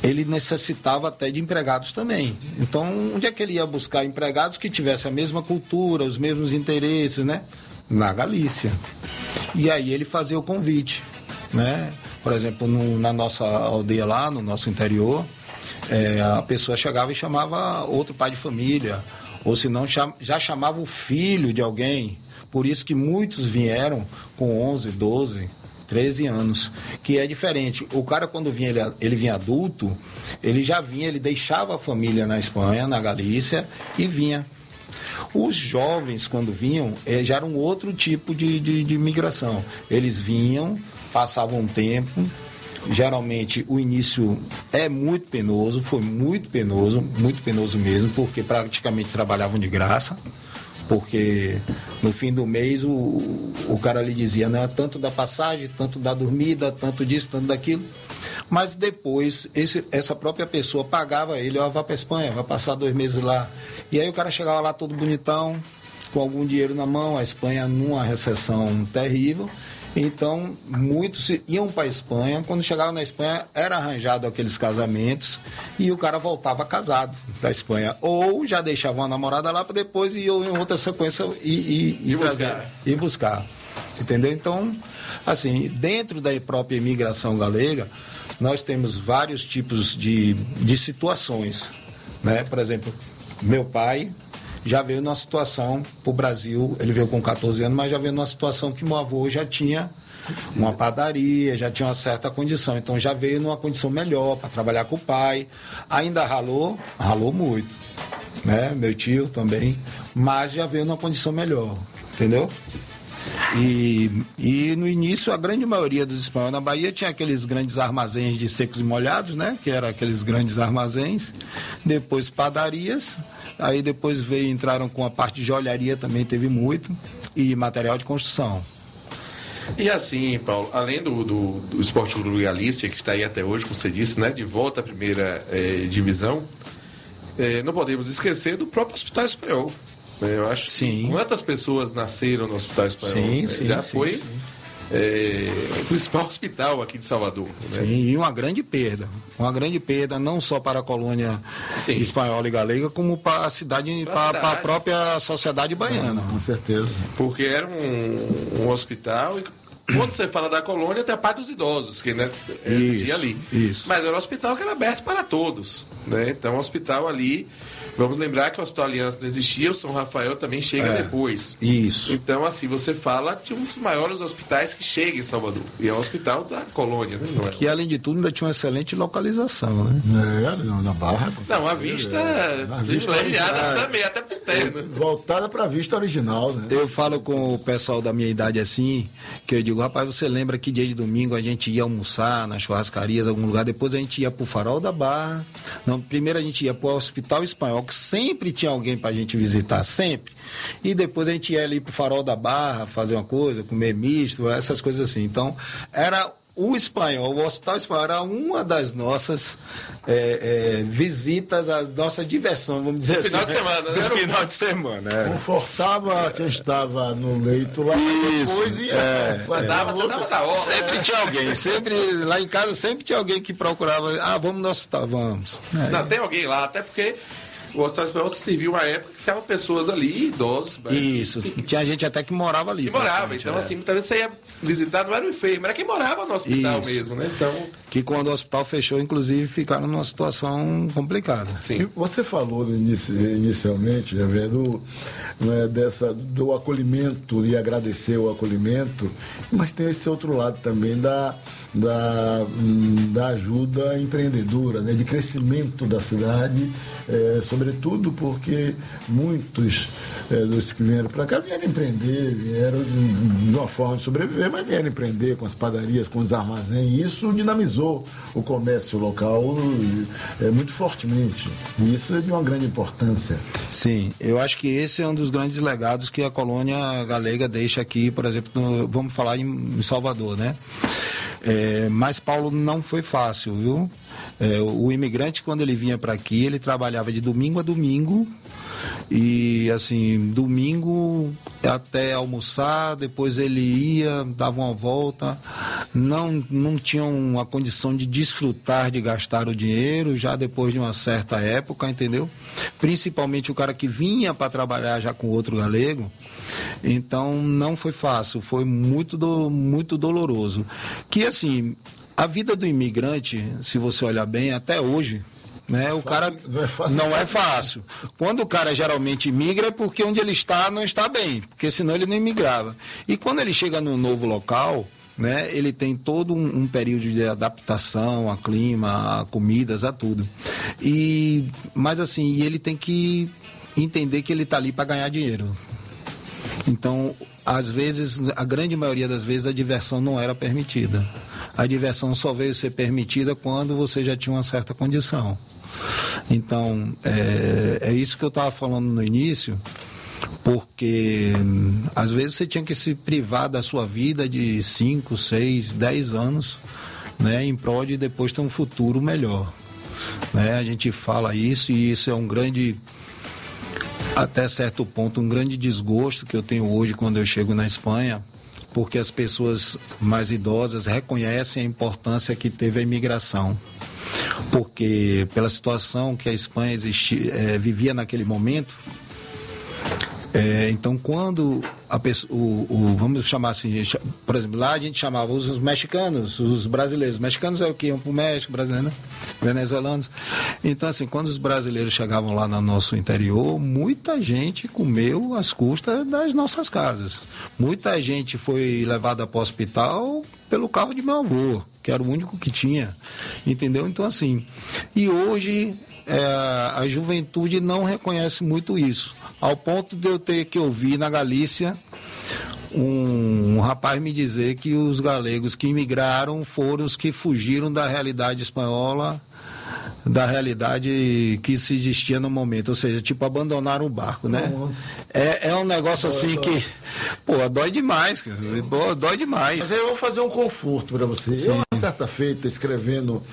ele necessitava até de empregados também. Então, onde é que ele ia buscar empregados que tivessem a mesma cultura, os mesmos interesses, né? Na Galícia. E aí ele fazia o convite, né? Por exemplo, na nossa aldeia lá, no nosso interior, a pessoa chegava e chamava outro pai de família, ou se não, já chamava o filho de alguém. Por isso que muitos vieram com 11, 12, 13 anos, que é diferente. O cara, quando vinha, ele vinha adulto, ele já vinha, ele deixava a família na Espanha, na Galícia, e vinha. Os jovens, quando vinham, já era um outro tipo de migração. Eles vinham, passavam um tempo, geralmente o início é muito penoso, foi muito penoso mesmo, porque praticamente trabalhavam de graça, porque no fim do mês o cara lhe dizia, né, tanto da passagem, tanto da dormida, tanto disso, tanto daquilo. Mas depois, essa própria pessoa pagava ele, ó, vai para a Espanha, vai passar 2 meses lá. E aí o cara chegava lá todo bonitão, com algum dinheiro na mão, a Espanha numa recessão terrível. Então, muitos iam para a Espanha. Quando chegavam na Espanha, era arranjado aqueles casamentos e o cara voltava casado da Espanha. Ou já deixava uma namorada lá para depois ir em outra sequência e buscar. Entendeu? Então, assim, dentro da própria imigração galega, nós temos vários tipos de situações, né? Por exemplo, meu pai já veio numa situação para o Brasil, ele veio com 14 anos, mas já veio numa situação que meu avô já tinha uma padaria, já tinha uma certa condição, então já veio numa condição melhor para trabalhar com o pai. Ainda ralou muito, né? Meu tio também, mas já veio numa condição melhor, entendeu? E no início, a grande maioria dos espanhóis na Bahia tinha aqueles grandes armazéns de secos e molhados, né? Que eram aqueles grandes armazéns. Depois padarias. Aí depois entraram com a parte de joalharia, também teve muito. E material de construção. E assim, Paulo, além do Esporte Clube Galícia, que está aí até hoje, como você disse, né? De volta à primeira divisão, não podemos esquecer do próprio Hospital Espanhol. Eu acho que quantas pessoas nasceram no Hospital Espanhol? Já foi o principal hospital aqui de Salvador. Né? Sim, e uma grande perda não só para a colônia espanhola e galega, como para a cidade, para a própria sociedade baiana. Com certeza. Porque era um hospital, e quando você fala da colônia, tem a parte dos idosos, que existia ali. Isso. Mas era um hospital que era aberto para todos. Né? Então, um hospital ali. Vamos lembrar que o Hospital Aliança não existia, o São Rafael também chega depois. Isso. Então, assim, você fala de um dos maiores hospitais que chega em Salvador. E é o hospital da colônia, né? Não é? Que, além de tudo, ainda tinha uma excelente localização, né? Na Barra. Não, a vista privilegiada também, até pequena. Voltada para a vista original, né? Eu falo com o pessoal da minha idade assim, que eu digo, rapaz, você lembra que dia de domingo a gente ia almoçar nas churrascarias, algum lugar, depois a gente ia pro Farol da Barra. Não, primeiro a gente ia pro Hospital Espanhol, que sempre tinha alguém pra gente visitar, sempre. E depois a gente ia ali pro Farol da Barra, fazer uma coisa, comer misto, essas coisas assim. Então, era o Espanhol, o Hospital Espanhol era uma das nossas visitas, a nossa diversão, vamos dizer assim. Final de semana, né? Do final de semana. Confortava quem estava no leito lá. Isso. Depois ia. Você dava da hora. Sempre tinha alguém, lá em casa sempre tinha alguém que procurava, vamos no hospital, vamos. Não, tem alguém lá, até porque o Hospital Espanhol serviu uma época que ficavam pessoas ali, idosos. Isso, tinha gente até que morava ali. Que morava, então assim, muitas vezes você ia visitar, não era o enfermo, era quem morava no hospital mesmo, né? Então... Que quando o hospital fechou, inclusive, ficaram numa situação complicada. Sim. Você falou inicialmente, do acolhimento e agradecer o acolhimento, mas tem esse outro lado também da ajuda empreendedora, né, de crescimento da cidade, sobretudo porque muitos dos que vieram para cá vieram empreender, vieram de uma forma de sobreviver, mas vieram empreender com as padarias, com os armazéns, e isso dinamizou o comércio local muito fortemente. E isso é de uma grande importância. Sim, eu acho que esse é um dos grandes legados que a colônia galega deixa aqui, por exemplo, vamos falar em Salvador, né? Mas, Paulo, não foi fácil, viu? O imigrante, quando ele vinha para aqui, ele trabalhava de domingo a domingo. E assim, domingo até almoçar, depois ele ia, dava uma volta, não tinham a condição de desfrutar, de gastar o dinheiro, já depois de uma certa época, entendeu? Principalmente o cara que vinha para trabalhar já com outro galego. Então não foi fácil, foi muito doloroso. Que assim, a vida do imigrante, se você olhar bem, até hoje, né? O cara não é fácil. Quando o cara geralmente migra é porque onde ele está não está bem, porque senão ele não imigrava. E quando ele chega num novo local, né, ele tem todo um período de adaptação a clima, a comidas, a tudo. Mas assim, ele tem que entender que ele está ali para ganhar dinheiro. Então, às vezes, a grande maioria das vezes, a diversão não era permitida. A diversão só veio ser permitida quando você já tinha uma certa condição. Então, é isso que eu estava falando no início, porque às vezes você tinha que se privar da sua vida de 5, 6, 10 anos, né, em prol de depois ter um futuro melhor. Né? A gente fala isso e isso é um grande, até certo ponto, um grande desgosto que eu tenho hoje quando eu chego na Espanha, porque as pessoas mais idosas reconhecem a importância que teve a imigração. Porque pela situação que a Espanha vivia naquele momento, então quando a pessoa, vamos chamar assim, por exemplo, lá a gente chamava os mexicanos, os brasileiros. Os mexicanos eram o que iam para o México, brasileiros, né? Venezuelanos. Então assim, quando os brasileiros chegavam lá no nosso interior, muita gente comeu às custas das nossas casas. Muita gente foi levada para o hospital pelo carro de meu avô, que era o único que tinha, entendeu? Então assim, e hoje a juventude não reconhece muito isso, ao ponto de eu ter que ouvir na Galícia um rapaz me dizer que os galegos que imigraram foram os que fugiram da realidade espanhola, da realidade que se existia no momento, ou seja, tipo, abandonaram o barco, né? É um negócio assim que, pô, dói demais, dói demais. Mas eu vou fazer um conforto para você. Sim. Eu, uma certa feita, escrevendo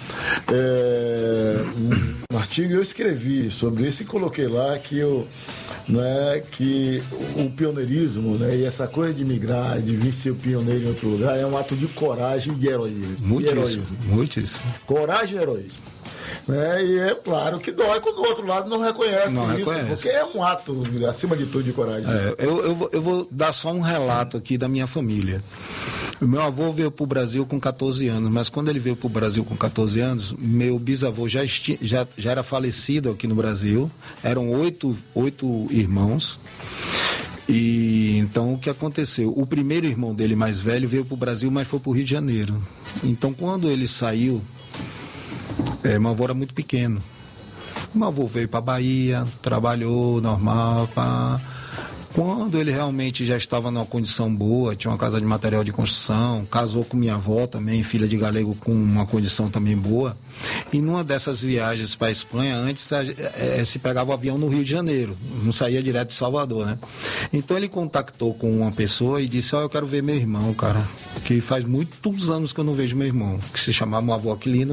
um artigo, eu escrevi sobre isso e coloquei lá que que o pioneirismo, né, e essa coisa de migrar, de vir ser o pioneiro em outro lugar, é um ato de coragem e de heroísmo. Muitíssimo. Coragem e heroísmo. E é claro que dói quando o outro lado não reconhece isso, porque é um ato, acima de tudo, de coragem. Eu vou dar só um relato aqui da minha família. O meu avô veio para o Brasil com 14 anos, mas quando ele veio para o Brasil com 14 anos, meu bisavô já era falecido aqui no Brasil. Eram oito irmãos. E então o que aconteceu? O primeiro irmão dele, mais velho, veio para o Brasil, mas foi para o Rio de Janeiro. Então quando ele saiu, meu avô era muito pequeno. Meu avô veio para a Bahia, trabalhou normal, Quando ele realmente já estava numa condição boa, tinha uma casa de material de construção, casou com minha avó também, filha de galego, com uma condição também boa. E numa dessas viagens para a Espanha, antes se pegava o avião no Rio de Janeiro, não saía direto de Salvador, né? Então ele contactou com uma pessoa e disse: eu quero ver meu irmão, cara, que faz muitos anos que eu não vejo meu irmão, que se chamava meu avô Aquilino,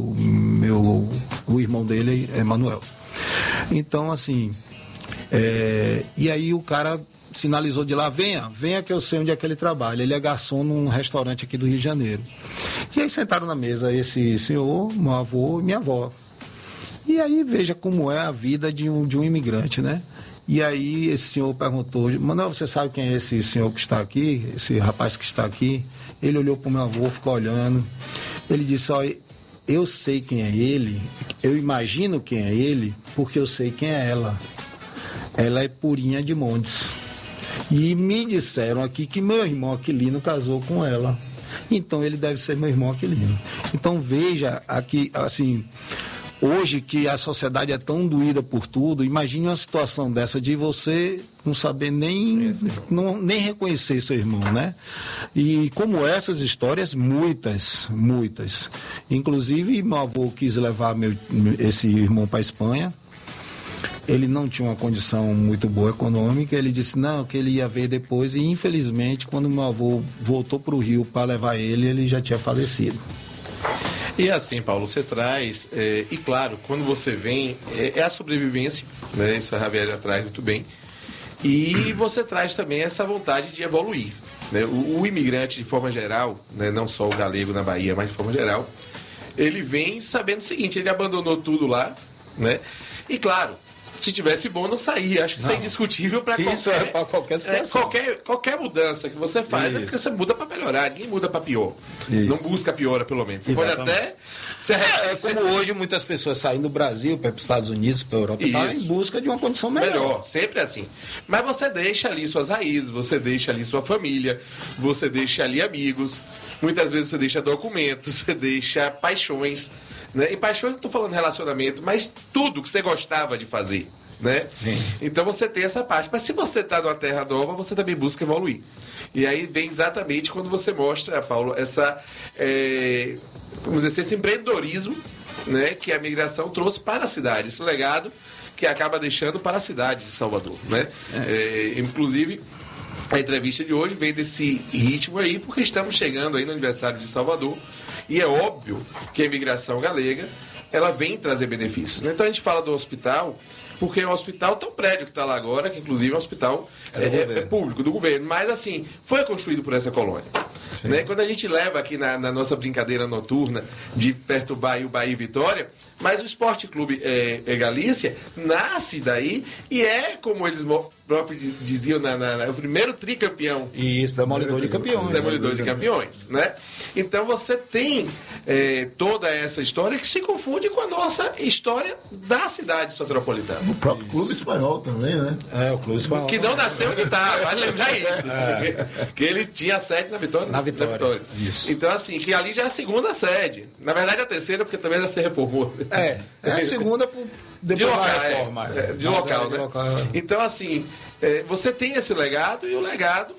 o irmão dele é Manuel. Então, assim... e aí o cara sinalizou de lá: venha que eu sei onde é que ele trabalha. Ele é garçom num restaurante aqui do Rio de Janeiro. E aí sentaram na mesa esse senhor, meu avô e minha avó. E aí veja como é a vida de um imigrante, né? E aí esse senhor perguntou: Manuel, você sabe quem é esse senhor que está aqui? Esse rapaz que está aqui? Ele olhou para o meu avô, ficou olhando. Ele disse: olha, eu sei quem é ele, eu imagino quem é ele, porque eu sei quem é ela. Ela é purinha de Montes. E me disseram aqui que meu irmão Aquilino casou com ela. Então ele deve ser meu irmão Aquilino. Então veja aqui, assim, hoje que a sociedade é tão doída por tudo, imagine uma situação dessa de você não saber nem reconhecer seu irmão, né? E como essas histórias, muitas. Inclusive, meu avô quis levar esse irmão para a Espanha. ele não tinha uma condição muito boa econômica, ele disse não, que ele ia ver depois, e infelizmente, quando meu avô voltou para o Rio para levar ele já tinha falecido. E assim, Paulo, você traz, e claro, quando você vem, é a sobrevivência, né? Isso a Javier traz muito bem, e você traz também essa vontade de evoluir, né? O imigrante, de forma geral, né? Não só o galego na Bahia, mas de forma geral, ele vem sabendo o seguinte, ele abandonou tudo lá, né? E claro, se tivesse bom, não saía. Acho que isso é indiscutível para qualquer... Isso é para qualquer situação. Qualquer mudança que você faz é porque você muda para melhorar. Ninguém muda para pior. Isso. Não busca piora, pelo menos. Você Exatamente. pode até... como hoje muitas pessoas saem do Brasil para os Estados Unidos, para a Europa, em busca de uma condição melhor. Sempre assim. Mas você deixa ali suas raízes, você deixa ali sua família, você deixa ali amigos. Muitas vezes você deixa documentos, você deixa paixões, né? E paixões, não estou falando relacionamento, mas tudo que você gostava de fazer, né? Sim. Então você tem essa parte. Mas se você está numa terra nova, você também busca evoluir. E aí vem exatamente quando você mostra, Paulo, essa, vamos dizer, esse empreendedorismo, né, que a migração trouxe para a cidade, esse legado que acaba deixando para a cidade de Salvador, né? Inclusive, a entrevista de hoje vem desse ritmo aí, porque estamos chegando aí no aniversário de Salvador, e é óbvio que a imigração galega, ela vem trazer benefícios, né? Então a gente fala do hospital, porque o hospital tem um prédio que está lá agora, que inclusive é um hospital público, do governo, mas assim, foi construído por essa colônia. Né? Quando a gente leva aqui na nossa brincadeira noturna de perturbar o Bahia e Vitória, mas o Esporte Clube Galícia nasce daí e é, como eles próprios diziam, o primeiro tricampeão. Isso, demolidor de campeões. Demolidor de campeões, né? Então você tem toda essa história que se confunde com a nossa história da cidade soteropolitana. O próprio clube espanhol também, né? O clube espanhol. Que não nasceu onde está, vale lembrar isso. Porque ele tinha sede na Vitória. Na Vitória. Isso. Então, assim, que ali já é a segunda sede. Na verdade, a terceira, porque também já se reformou. É a segunda depois da reforma. De local, né? Então, assim, você tem esse legado e o legado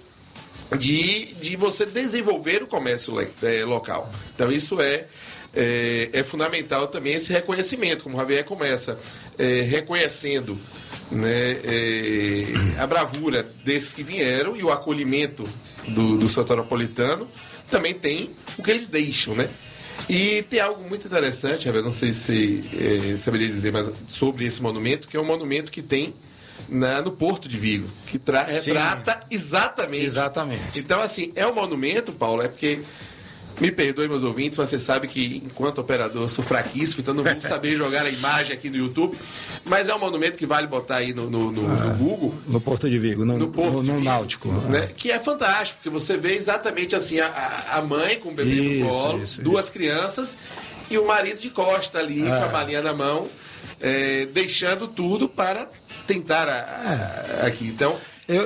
de você desenvolver o comércio local. Então, isso é fundamental também, esse reconhecimento, como o Javier começa reconhecendo, né, a bravura desses que vieram e o acolhimento do soteropolitano, também tem o que eles deixam, né? E tem algo muito interessante, Javier, não sei se saberia dizer mais sobre esse monumento, que é um monumento que tem no Porto de Vigo, que retrata exatamente. Então, assim, é um monumento, Paulo, porque... Me perdoe, meus ouvintes, mas você sabe que, enquanto operador, eu sou fraquíssimo, então não vou saber jogar a imagem aqui no YouTube. Mas é um monumento que vale botar aí no Google. No Porto de Vigo, no Náutico. Né? Que é fantástico, porque você vê exatamente assim a mãe com o bebê no colo, duas crianças e o marido de costa ali, com a malinha na mão, deixando tudo para tentar aqui. Então...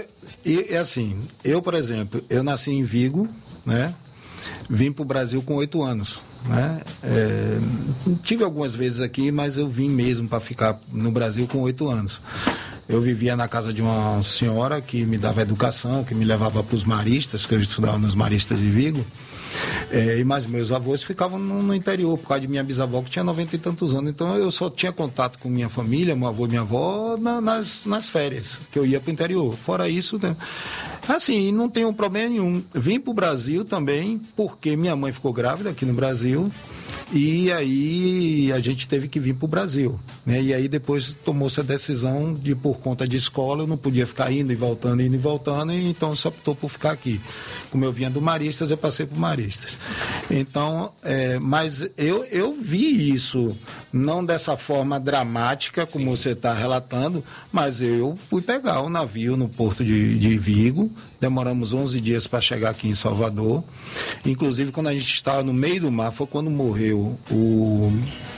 Eu, por exemplo, eu nasci em Vigo, né? Vim para o Brasil com 8 anos. Né? Tive algumas vezes aqui, mas eu vim mesmo para ficar no Brasil com 8 anos. Eu vivia na casa de uma senhora que me dava educação, que me levava para os maristas, que eu estudava nos maristas de Vigo. Mas meus avós ficavam no interior, por causa de minha bisavó, que tinha 90 e tantos anos. Então eu só tinha contato com minha família, meu avô e minha avó, nas férias, que eu ia para o interior. Fora isso, né? Assim, não tem um problema nenhum. Vim para o Brasil também, porque minha mãe ficou grávida aqui no Brasil. E aí a gente teve que vir para o Brasil, né? E aí depois tomou-se a decisão de, por conta de escola, eu não podia ficar indo e voltando, e então só optou por ficar aqui. Como eu vinha do Maristas, eu passei por Maristas. Então, mas eu vi isso, não dessa forma dramática, como você está relatando, mas eu fui pegar o navio no Porto de Vigo, demoramos 11 dias para chegar aqui em Salvador. Inclusive, quando a gente estava no meio do mar, foi quando morreu o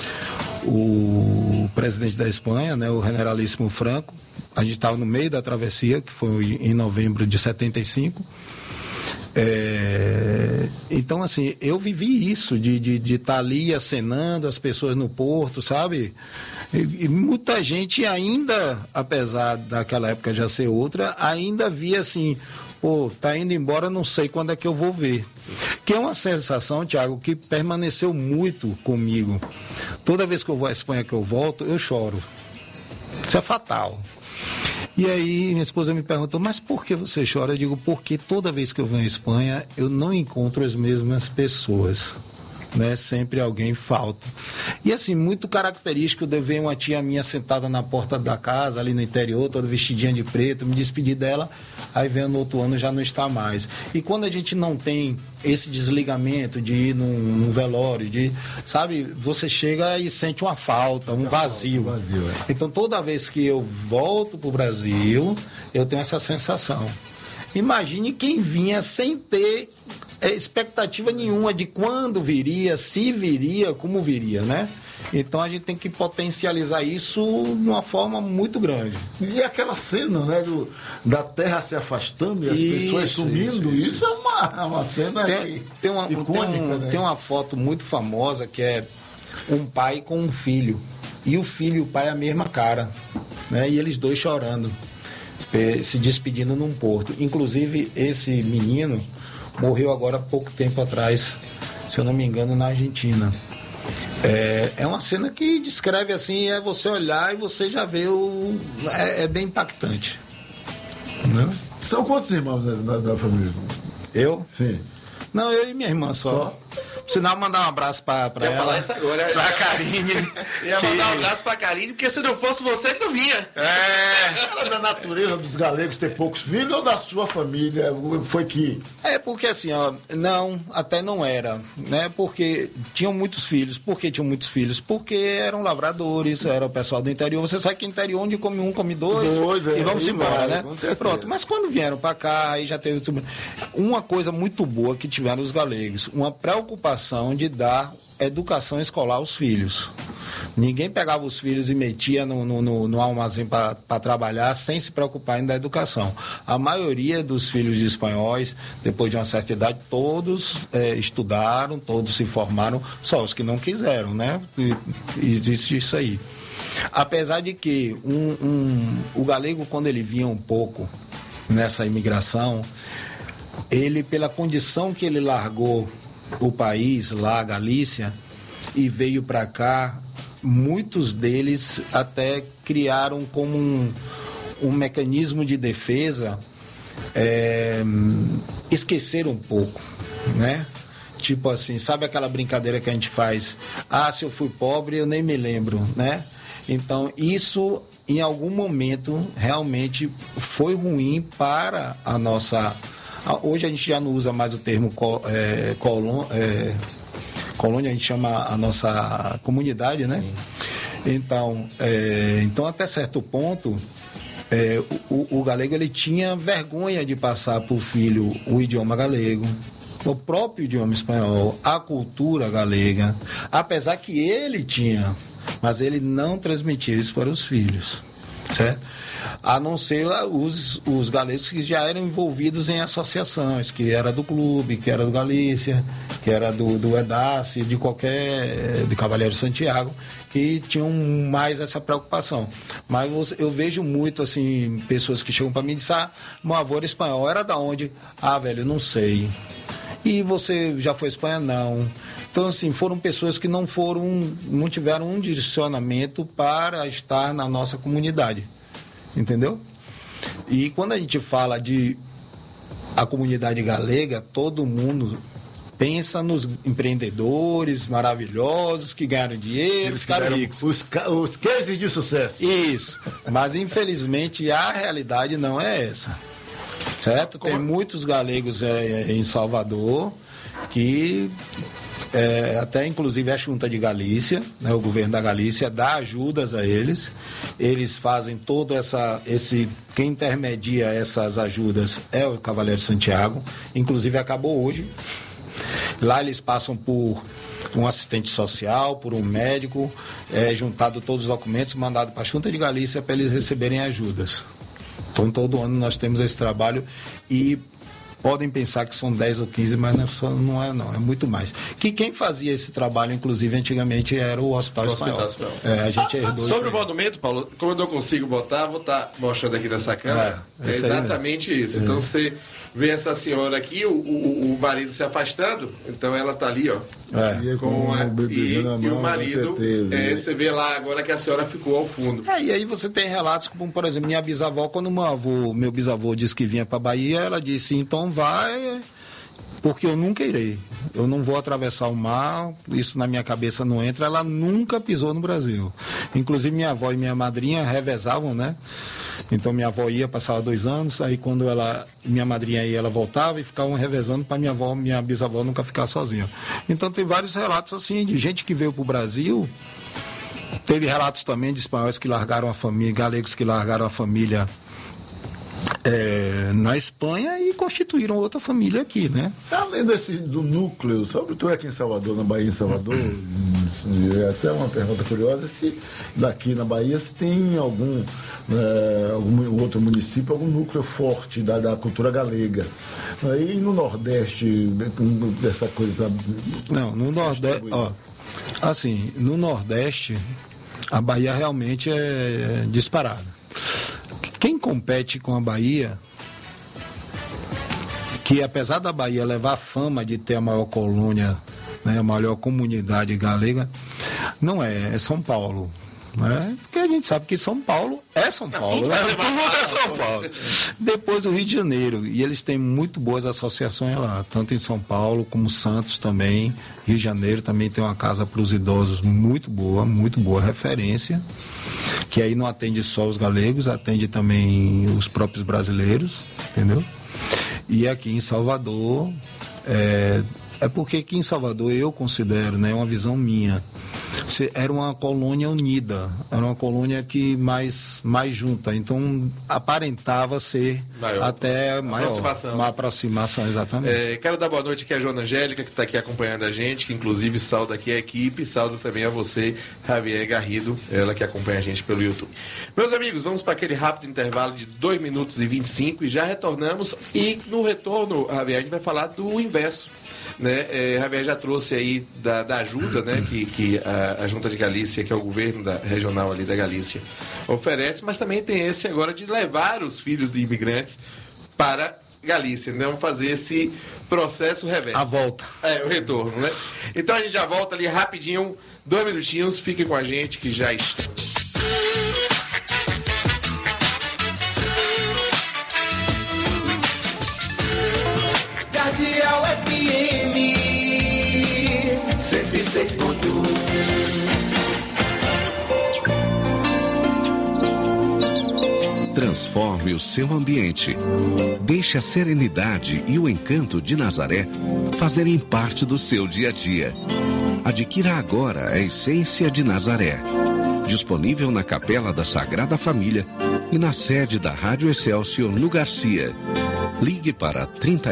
presidente da Espanha, né, o generalíssimo Franco. A gente estava no meio da travessia, que foi em novembro de 75. Então, assim, eu vivi isso, de estar ali acenando as pessoas no porto, sabe? E muita gente ainda, apesar daquela época já ser outra, ainda via assim... tá indo embora, não sei quando é que eu vou ver. Que é uma sensação, Tiago, que permaneceu muito comigo. Toda vez que eu vou à Espanha, que eu volto, eu choro. Isso é fatal. E aí minha esposa me perguntou, mas por que você chora? Eu digo, porque toda vez que eu venho à Espanha, eu não encontro as mesmas pessoas. Né? Sempre alguém falta. E assim, muito característico de ver uma tia minha sentada na porta da casa, ali no interior, toda vestidinha de preto, me despedi dela, aí vem no outro ano já não está mais. E quando a gente não tem esse desligamento de ir num velório, sabe, você chega e sente uma falta, um vazio. Então toda vez que eu volto para o Brasil, eu tenho essa sensação. Imagine quem vinha sem ter expectativa nenhuma de quando viria, se viria, como viria, né? Então a gente tem que potencializar isso de uma forma muito grande. E aquela cena, né, da terra se afastando e as pessoas sumindo, isso é uma cena icônica, né? Tem uma foto muito famosa que é um pai com um filho. E o filho e o pai a mesma cara, né? E eles dois chorando, se despedindo num porto. Inclusive, esse menino morreu agora há pouco tempo atrás, se eu não me engano, na Argentina. É uma cena que descreve assim, é você olhar e você já vê é bem impactante. Né? São quantos irmãos da família? Eu? Sim. Não, eu e minha irmã só. Sinal, mandar um abraço pra ela. Falar isso agora. Pra Karine. Ia mandar um abraço pra Karine, porque se não fosse você, ele não vinha. Era da natureza dos galegos ter poucos filhos ou da sua família? Foi que... Porque assim, ó, não, até não era, né? Porque tinham muitos filhos. Por que tinham muitos filhos? Porque eram lavradores, era o pessoal do interior. Você sabe que interior, onde come um, come dois e vamos embora, né? Pronto, mas quando vieram pra cá, aí já teve uma coisa muito boa que tiveram os galegos, uma preocupação de dar educação escolar aos filhos. Ninguém pegava os filhos e metia no armazém para trabalhar sem se preocupar em dar educação. A maioria dos filhos de espanhóis, depois de uma certa idade, todos estudaram, todos se formaram, só os que não quiseram, né? Existe isso aí. Apesar de que o galego, quando ele vinha um pouco nessa imigração, ele, pela condição que ele largou o país, lá, a Galícia, e veio para cá, muitos deles até criaram como um mecanismo de defesa, esqueceram um pouco, né? Tipo assim, sabe aquela brincadeira que a gente faz? Se eu fui pobre, eu nem me lembro, né? Então, isso, em algum momento, realmente foi ruim para a nossa... Hoje a gente já não usa mais o termo colônia, a gente chama a nossa comunidade, né? Então, até certo ponto, o galego ele tinha vergonha de passar para o filho o idioma galego, o próprio idioma espanhol, a cultura galega, apesar que ele tinha, mas ele não transmitia isso para os filhos, certo? A não ser os galegos que já eram envolvidos em associações, que era do clube, que era do Galícia, que era do EDACE, de Cavaleiro Santiago, que tinham mais essa preocupação. Mas eu vejo muito, assim, pessoas que chegam para mim e dizem, meu avô era espanhol, era da onde? Velho, não sei. E você já foi à Espanha? Não. Então, assim, foram pessoas que não tiveram um direcionamento para estar na nossa comunidade. Entendeu? E quando a gente fala de a comunidade galega, todo mundo pensa nos empreendedores maravilhosos que ganharam dinheiro, ficaram ricos. Os cases de sucesso. Isso. Mas, infelizmente, a realidade não é essa. Certo? Tem muitos galegos em Salvador que... até inclusive a Junta de Galícia, né, o governo da Galícia dá ajudas a eles. Eles fazem todo quem intermedia essas ajudas é o Cavaleiro Santiago, inclusive acabou hoje. Lá eles passam por um assistente social, por um médico, juntado todos os documentos, mandado para a Junta de Galícia para eles receberem ajudas. Então todo ano nós temos esse trabalho e podem pensar que são 10 ou 15, mas não é muito mais. Que quem fazia esse trabalho, inclusive, antigamente era o Hospital Espanhol. A gente herdou sobre o monumento, Paulo, como eu não consigo botar, vou estar mostrando aqui nessa câmera. É exatamente isso. Então você vê essa senhora aqui, o marido se afastando, então ela está ali, ó. E o marido, você vê lá agora que a senhora ficou ao fundo. E aí você tem relatos como, por exemplo, minha bisavó, quando meu bisavô disse que vinha para Bahia, ela disse, então vai, porque eu nunca irei. Eu não vou atravessar o mar, isso na minha cabeça não entra. Ela nunca pisou no Brasil. Inclusive minha avó e minha madrinha revezavam, né? Então minha avó ia, passava 2 anos, aí quando minha madrinha ia, ela voltava e ficavam revezando para minha bisavó nunca ficar sozinha. Então tem vários relatos assim, de gente que veio para o Brasil. Teve relatos também de espanhóis que largaram a família, galegos que largaram a família na Espanha e constituíram outra família aqui, né? Além do núcleo, sobretudo aqui em Salvador, na Bahia, em Salvador, é até uma pergunta curiosa, se daqui na Bahia se tem algum outro município, algum núcleo forte da cultura galega. E no Nordeste, dessa coisa... Não, no Nordeste, assim, no Nordeste, a Bahia realmente é disparada. Quem compete com a Bahia, que apesar da Bahia levar a fama de ter a maior colônia, né, a maior comunidade galega, não é São Paulo. Né? Porque a gente sabe que São Paulo é São Paulo, né? Tudo é São Paulo. Depois o Rio de Janeiro, e eles têm muito boas associações lá, tanto em São Paulo como Santos também. Rio de Janeiro também tem uma casa para os idosos muito boa referência, que aí não atende só os galegos, atende também os próprios brasileiros, entendeu? E aqui em Salvador, porque aqui em Salvador eu considero, né, uma visão minha, era uma colônia unida, era uma colônia que mais junta, então aparentava ser uma aproximação, exatamente. Quero dar boa noite aqui a Joana Angélica, que está aqui acompanhando a gente, que inclusive salda aqui a equipe, saldo também a você, Javier Garrido, ela que acompanha a gente pelo YouTube. Meus amigos, vamos para aquele rápido intervalo de 2 minutos e 25 e já retornamos, e no retorno, Javier, a gente vai falar do inverso. Né? Javier já trouxe aí da ajuda, né, que a Junta de Galícia, que é o governo regional ali da Galícia, oferece, mas também tem esse agora de levar os filhos de imigrantes para Galícia, né? Vamos fazer esse processo reverso. A volta. O retorno, né? Então a gente já volta ali rapidinho, 2 minutinhos, fiquem com a gente que já estamos. Cardeal FM 106.1. Transforme o seu ambiente. Deixe a serenidade e o encanto de Nazaré fazerem parte do seu dia a dia. Adquira agora a Essência de Nazaré. Disponível na Capela da Sagrada Família e na sede da Rádio Excelsior no Garcia. Ligue para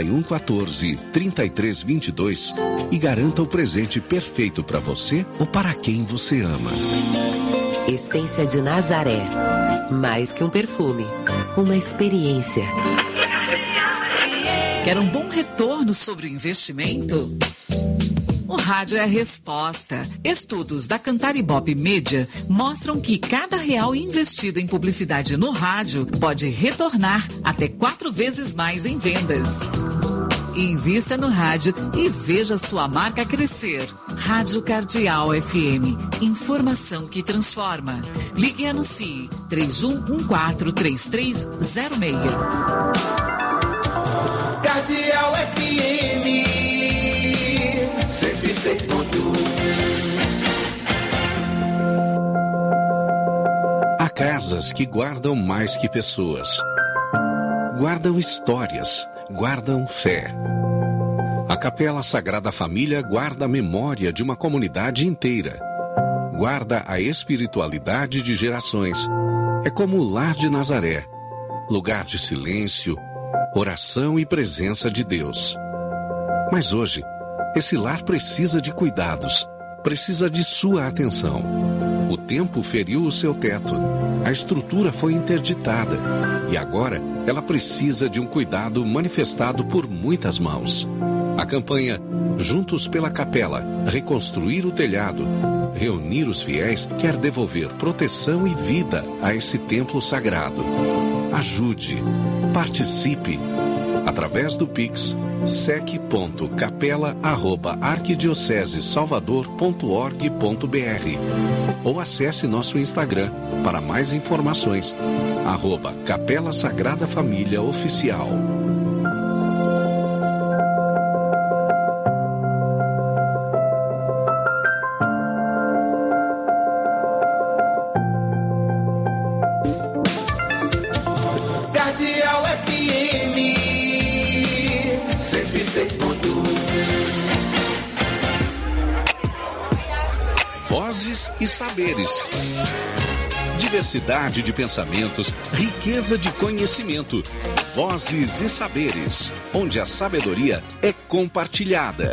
3114-3322 e garanta o presente perfeito para você ou para quem você ama. Essência de Nazaré. Mais que um perfume, uma experiência. Quer um bom retorno sobre o investimento? O rádio é a resposta. Estudos da Cantaribop Media mostram que cada real investido em publicidade no rádio pode retornar até 4 vezes mais em vendas. Invista no rádio e veja sua marca crescer. Rádio Cardeal FM. Informação que transforma. Ligue e anuncie 31143306. Cardeal FM 106.1. Há casas que guardam mais que pessoas. Guardam histórias, guardam fé. A Capela Sagrada Família guarda a memória de uma comunidade inteira. Guarda a espiritualidade de gerações. É como o lar de Nazaré, lugar de silêncio, oração e presença de Deus. Mas hoje, esse lar precisa de cuidados, precisa de sua atenção. O tempo feriu o seu teto. A estrutura foi interditada. E agora ela precisa de um cuidado manifestado por muitas mãos. A campanha Juntos pela Capela, reconstruir o telhado, reunir os fiéis, quer devolver proteção e vida a esse templo sagrado. Ajude, participe, através do Pix sec.capela@arquidiocesesalvador.org.br ou acesse nosso Instagram para mais informações, @Capela Sagrada Família Oficial. Cardeal FM 106.1. Vozes e saberes. Diversidade de pensamentos, riqueza de conhecimento. Vozes e saberes, onde a sabedoria é compartilhada.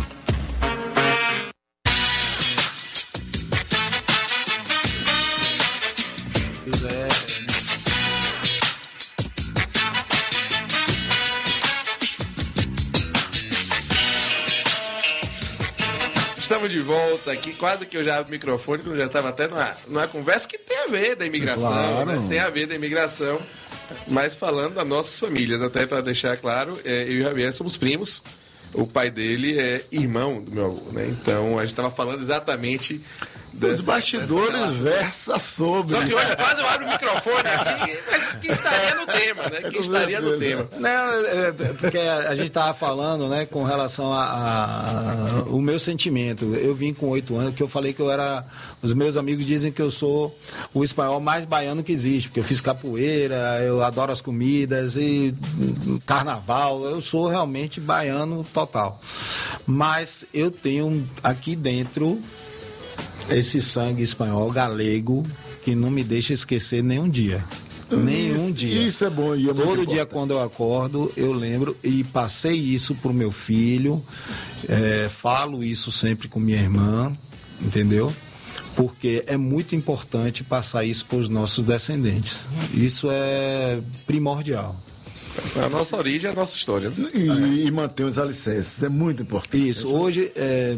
Estamos de volta aqui, quase que eu já abro o microfone, quando eu já estava até numa conversa que tem a ver da imigração, Claro. né? Tem a ver da imigração, mas falando das nossas famílias, até para deixar claro, eu e o Javier somos primos, o pai dele é irmão do meu avô, né? Então a gente estava falando exatamente Os bastidores versa sobre. Só que hoje quase eu abro o microfone aqui, mas que estaria no tema, né? Que estaria no tema. Não, porque a gente estava falando, né, com relação o meu sentimento. Eu vim com 8 anos, que eu falei que eu era... Os meus amigos dizem que eu sou o espanhol mais baiano que existe, porque eu fiz capoeira, eu adoro as comidas e carnaval. Eu sou realmente baiano total. Mas eu tenho aqui dentro esse sangue espanhol, galego, que não me deixa esquecer nenhum dia. Nenhum dia. Isso é bom. E é muito Todo dia importante. quando eu acordo, eu lembro e passei isso pro meu filho, falo isso sempre com minha irmã, entendeu? Porque é muito importante passar isso para os nossos descendentes. Isso é primordial. A nossa origem é a nossa história. E manter os alicerces. É muito importante. Isso. Hoje,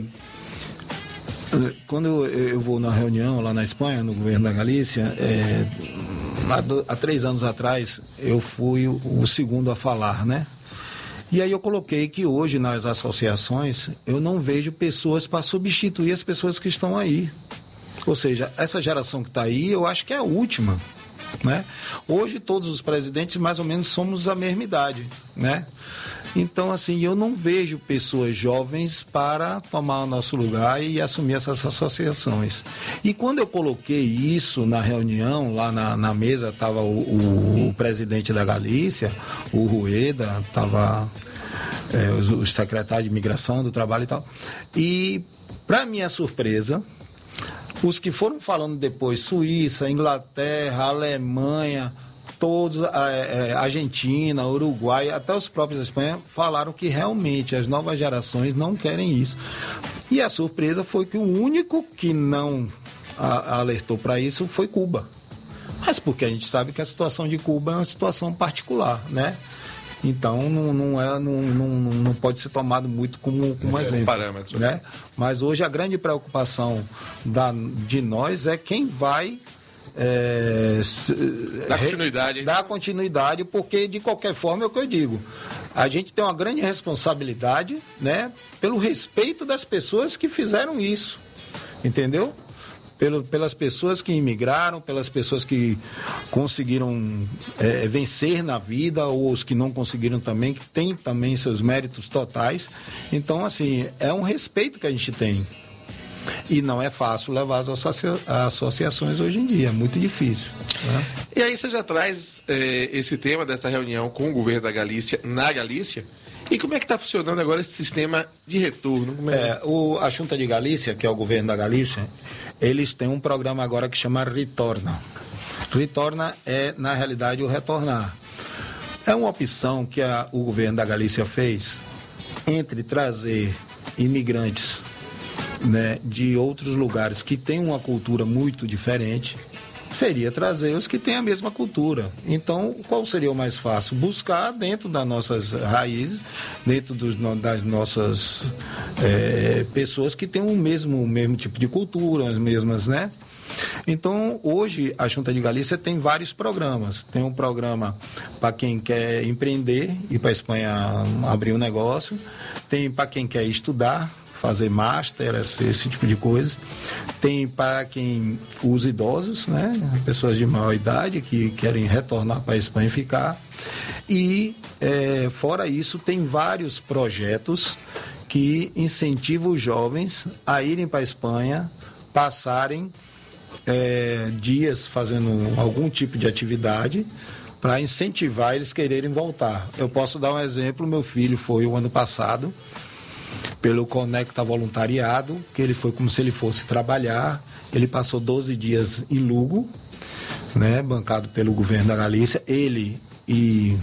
quando eu vou na reunião lá na Espanha, no governo da Galícia, há 3 anos atrás, eu fui o segundo a falar, né? E aí eu coloquei que hoje nas associações eu não vejo pessoas para substituir as pessoas que estão aí. Ou seja, essa geração que está aí, eu acho que é a última, né? Hoje todos os presidentes mais ou menos somos da mesma idade, né? Então, assim, eu não vejo pessoas jovens para tomar o nosso lugar e assumir essas associações. E quando eu coloquei isso na reunião, lá na mesa estava o presidente da Galícia, o Rueda, estava os secretários de imigração, do trabalho e tal. E, para minha surpresa, os que foram falando depois, Suíça, Inglaterra, Alemanha, todos, Argentina, Uruguai, até os próprios da Espanha, falaram que realmente as novas gerações não querem isso. E a surpresa foi que o único que não alertou para isso foi Cuba. Mas porque a gente sabe que a situação de Cuba é uma situação particular, né? Então não pode ser tomado muito como exemplo. Parâmetro. Né? Mas hoje a grande preocupação de nós é quem vai dar continuidade, porque de qualquer forma é o que eu digo. A gente tem uma grande responsabilidade, né, pelo respeito das pessoas que fizeram isso, entendeu? Pelas pessoas que imigraram, pelas pessoas que conseguiram vencer na vida, ou os que não conseguiram também, que têm também seus méritos totais. Então, assim, é um respeito que a gente tem. E não é fácil levar as associações hoje em dia, é muito difícil. Né? E aí você já traz esse tema dessa reunião com o governo da Galícia, na Galícia. E como é que está funcionando agora esse sistema de retorno? A Junta de Galícia, que é o governo da Galícia, eles têm um programa agora que chama Retorna. Retorna é, na realidade, o retornar. É uma opção que o governo da Galícia fez entre trazer imigrantes né, de outros lugares que têm uma cultura muito diferente, seria trazer os que têm a mesma cultura. Então, qual seria o mais fácil? Buscar dentro das nossas raízes, dentro das nossas pessoas que têm o mesmo tipo de cultura, as mesmas, né? Então, hoje, a Xunta de Galícia tem vários programas. Tem um programa para quem quer empreender, ir para a Espanha abrir um negócio. Tem para quem quer estudar, fazer master, esse tipo de coisas. Tem para quem os idosos, né? Pessoas de maior idade que querem retornar para a Espanha e ficar. E, fora isso, tem vários projetos que incentivam os jovens a irem para a Espanha, passarem dias fazendo algum tipo de atividade para incentivar eles quererem voltar. Eu posso dar um exemplo, meu filho foi o ano passado pelo Conecta Voluntariado, que ele foi como se ele fosse trabalhar, ele passou 12 dias em Lugo, né, bancado pelo governo da Galícia, ele e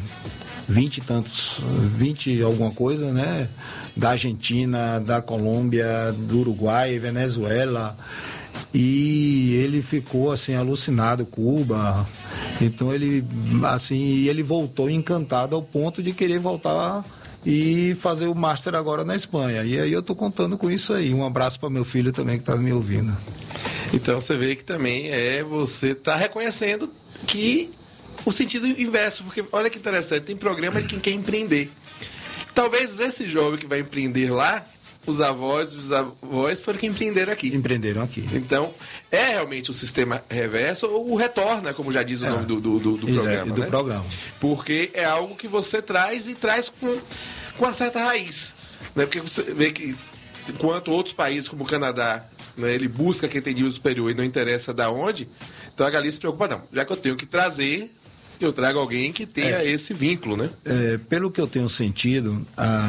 20 alguma coisa, né, da Argentina, da Colômbia, do Uruguai, Venezuela, e ele ficou assim alucinado, Cuba. Então ele voltou encantado ao ponto de querer voltar e fazer o master agora na Espanha. E aí eu tô contando com isso aí. Um abraço para meu filho também que tá me ouvindo. Então você vê que também você tá reconhecendo que o sentido inverso, porque olha que interessante, tem programa de quem quer empreender. Talvez esse jovem que vai empreender lá, os avós foram que empreenderam aqui. Empreenderam aqui. Então, é realmente o sistema reverso ou o retorna, como já diz o nome do programa. Do programa. Porque é algo que você traz e traz com uma certa raiz. Né? Porque você vê que, enquanto outros países, como o Canadá, né, ele busca quem tem nível superior e não interessa da onde, então a Galícia se preocupa, não. Já que eu tenho que trazer, eu trago alguém que tenha esse vínculo, né? Pelo que eu tenho sentido,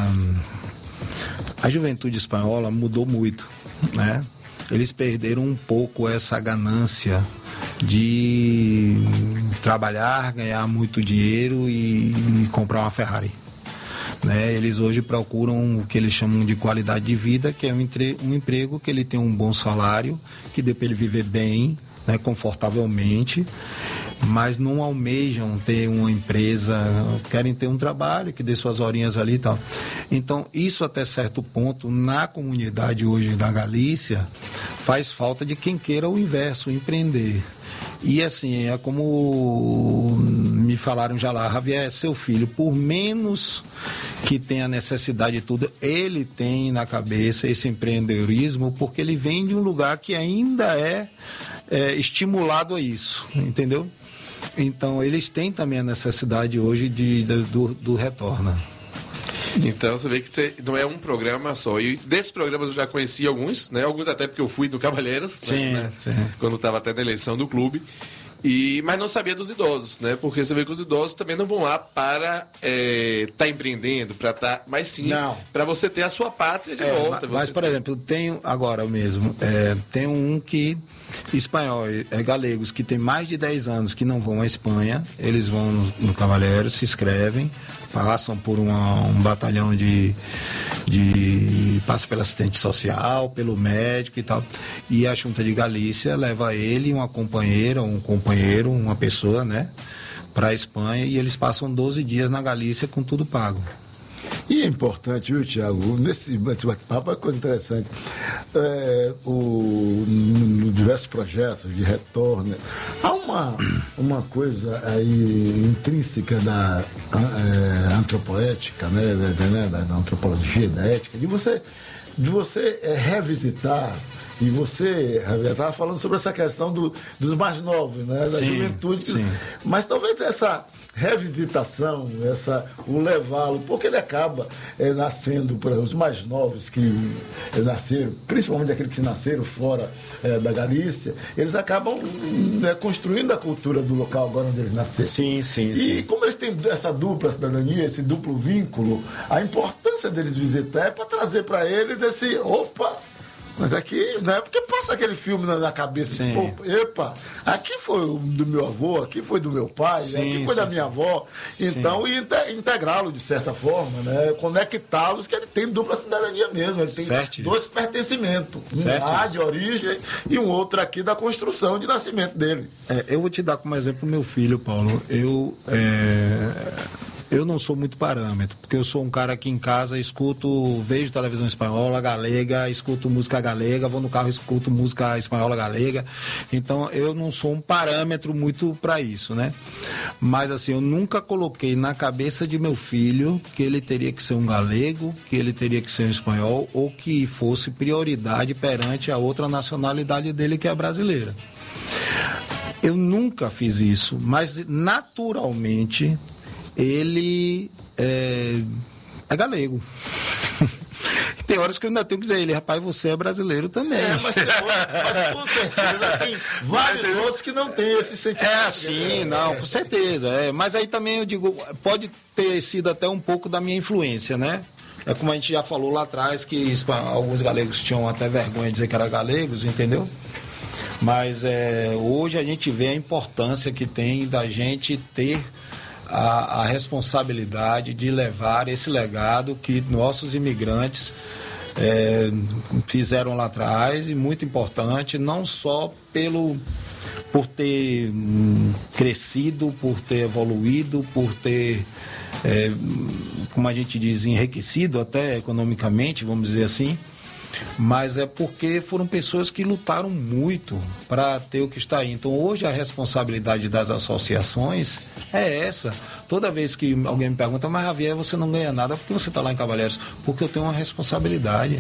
a juventude espanhola mudou muito, né? Eles perderam um pouco essa ganância de trabalhar, ganhar muito dinheiro e comprar uma Ferrari, né? Eles hoje procuram o que eles chamam de qualidade de vida, que é um emprego que ele tem um bom salário, que dê para ele viver bem, né, confortavelmente, mas não almejam ter uma empresa, querem ter um trabalho que dê suas horinhas ali e tal. Então, isso até certo ponto, na comunidade hoje da Galícia, faz falta de quem queira o inverso, empreender. E assim, é como me falaram já lá, Javier, seu filho, por menos que tenha necessidade de tudo, ele tem na cabeça esse empreendedorismo, porque ele vem de um lugar que ainda é estimulado a isso, entendeu? Então, eles têm também a necessidade hoje do retorno. Então, você vê que não é um programa só. E desses programas eu já conheci alguns, né? Alguns até porque eu fui do Cavalheiros, sim, né? Sim. Quando estava até na eleição do clube. Mas não sabia dos idosos, né? Porque você vê que os idosos também não vão lá para estar empreendendo, para estar... Mas sim, para você ter a sua pátria de volta. Mas, por exemplo, tenho agora mesmo, tem um que... espanhol, galegos, que tem mais de 10 anos que não vão à Espanha, eles vão no Cavalheiro, se inscrevem, passam por um batalhão passa pelo assistente social, pelo médico e tal, e a Xunta de Galícia leva ele, uma companheira, um companheiro, uma pessoa, né, para a Espanha, e eles passam 12 dias na Galícia com tudo pago. E é importante, viu, Tiago? Nesse bate-papo é coisa interessante. Diversos projetos de retorno. Há uma coisa aí intrínseca da antropoética, né, da antropologia, da ética, de você revisitar. E você, Javier, estava falando sobre essa questão dos mais novos, né? Da juventude. Sim. Mas talvez essa revisitação, o levá-lo, porque ele acaba nascendo, por exemplo, os mais novos que nasceram, principalmente aqueles que nasceram fora da Galícia, eles acabam construindo a cultura do local agora onde eles nasceram. Sim. E como eles têm essa dupla cidadania, esse duplo vínculo, a importância deles visitar é para trazer para eles esse, Mas aqui, não é porque passa aquele filme na cabeça. Sim. Pô, epa, aqui foi do meu avô, aqui foi do meu pai, Sim, aqui foi da minha avó. Então, e integrá-lo de certa forma, né? Conectá-los, que ele tem dupla cidadania mesmo. Ele tem dois pertencimentos. Um lá de origem e um outro aqui da construção de nascimento dele. Eu vou te dar como exemplo meu filho, Paulo. Eu não sou muito parâmetro, porque eu sou um cara que em casa vejo televisão espanhola, galega, escuto música galega, vou no carro, escuto música espanhola, galega. Então, eu não sou um parâmetro muito para isso, né? Mas, assim, eu nunca coloquei na cabeça de meu filho que ele teria que ser um galego, que ele teria que ser um espanhol, ou que fosse prioridade perante a outra nacionalidade dele, que é a brasileira. Eu nunca fiz isso, mas, naturalmente, ele é galego. Tem horas que eu ainda tenho que dizer a ele, rapaz, você é brasileiro também. Mas com certeza tem vários outros que não têm esse sentimento. Sim, não, com certeza. Mas aí também eu digo, pode ter sido até um pouco da minha influência, né? É como a gente já falou lá atrás, que alguns galegos tinham até vergonha de dizer que eram galegos, entendeu? Mas hoje a gente vê a importância que tem da gente ter a responsabilidade de levar esse legado que nossos imigrantes fizeram lá atrás, e muito importante, não só por ter crescido, por ter evoluído, por ter, como a gente diz, enriquecido até economicamente, vamos dizer assim, mas é porque foram pessoas que lutaram muito para ter o que está aí. Então, hoje a responsabilidade das associações é essa. Toda vez que alguém me pergunta, mas Javier, você não ganha nada, por que você está lá em Cavalheiros? Porque eu tenho uma responsabilidade.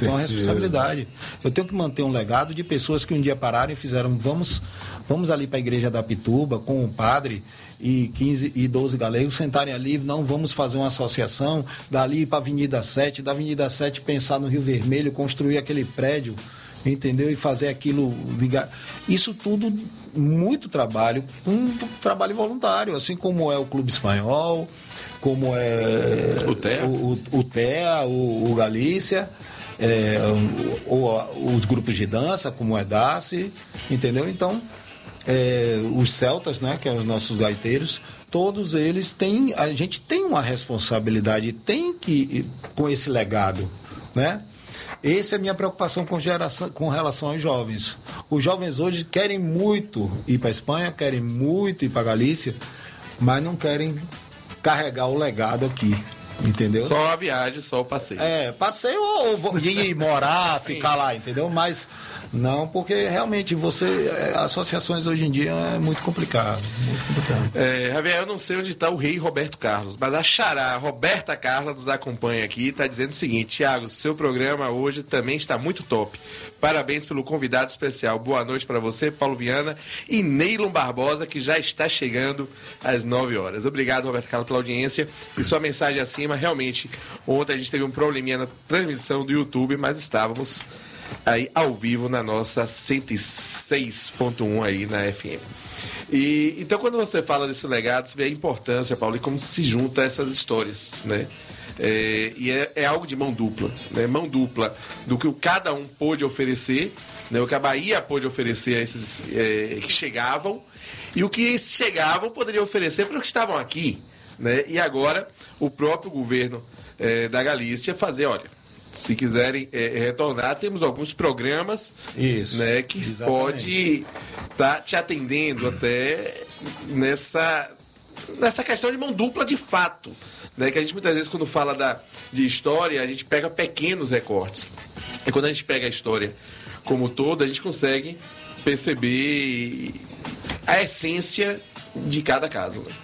Eu tenho que manter um legado de pessoas que um dia pararam e fizeram, vamos ali para a igreja da Pituba com o padre e 15 e 12 galegos sentarem ali, não vamos fazer uma associação, dali para a Avenida 7, da Avenida 7 pensar no Rio Vermelho, construir aquele prédio, entendeu? E fazer aquilo ligar. Isso tudo, muito trabalho, um trabalho voluntário, assim como é o Clube Espanhol, como é o TEA, o Galícia, os grupos de dança, como é DACE, entendeu? Então, os celtas, né, que são os nossos gaiteiros, todos eles têm, a gente tem uma responsabilidade, tem que, com esse legado, né? Essa é a minha preocupação com relação aos jovens. Os jovens hoje querem muito ir para a Espanha, querem muito ir para a Galícia, mas não querem carregar o legado aqui, entendeu? Só a viagem, só o passeio. Passeio ou ir morar, ficar lá, entendeu? Mas não, porque realmente associações hoje em dia é muito complicado. Muito complicado. Javier, eu não sei onde está o rei Roberto Carlos, mas a xará Roberta Carla nos acompanha aqui e está dizendo o seguinte: Thiago, seu programa hoje também está muito top. Parabéns pelo convidado especial. Boa noite para você, Paulo Viana e Neylon Barbosa, que já está chegando às 9 horas. Obrigado, Roberto Carlos, pela audiência e sua mensagem acima. Realmente, ontem a gente teve um probleminha na transmissão do YouTube, mas estávamos aí ao vivo na nossa 106.1 aí na FM. E então, quando você fala desse legado, você vê a importância, Paulo, e como se junta essas histórias, né? É algo de mão dupla, né? Mão dupla do que cada um pôde oferecer, né? O que a Bahia pôde oferecer a esses que chegavam, e o que esses chegavam poderiam oferecer para os que estavam aqui, né? E agora o próprio governo da Galícia fazer, olha, se quiserem retornar, temos alguns programas, né, que exatamente pode estar te atendendo até nessa questão de mão dupla de fato, né, que a gente muitas vezes, quando fala de história, a gente pega pequenos recortes. E quando a gente pega a história como toda, a gente consegue perceber a essência de cada caso, né?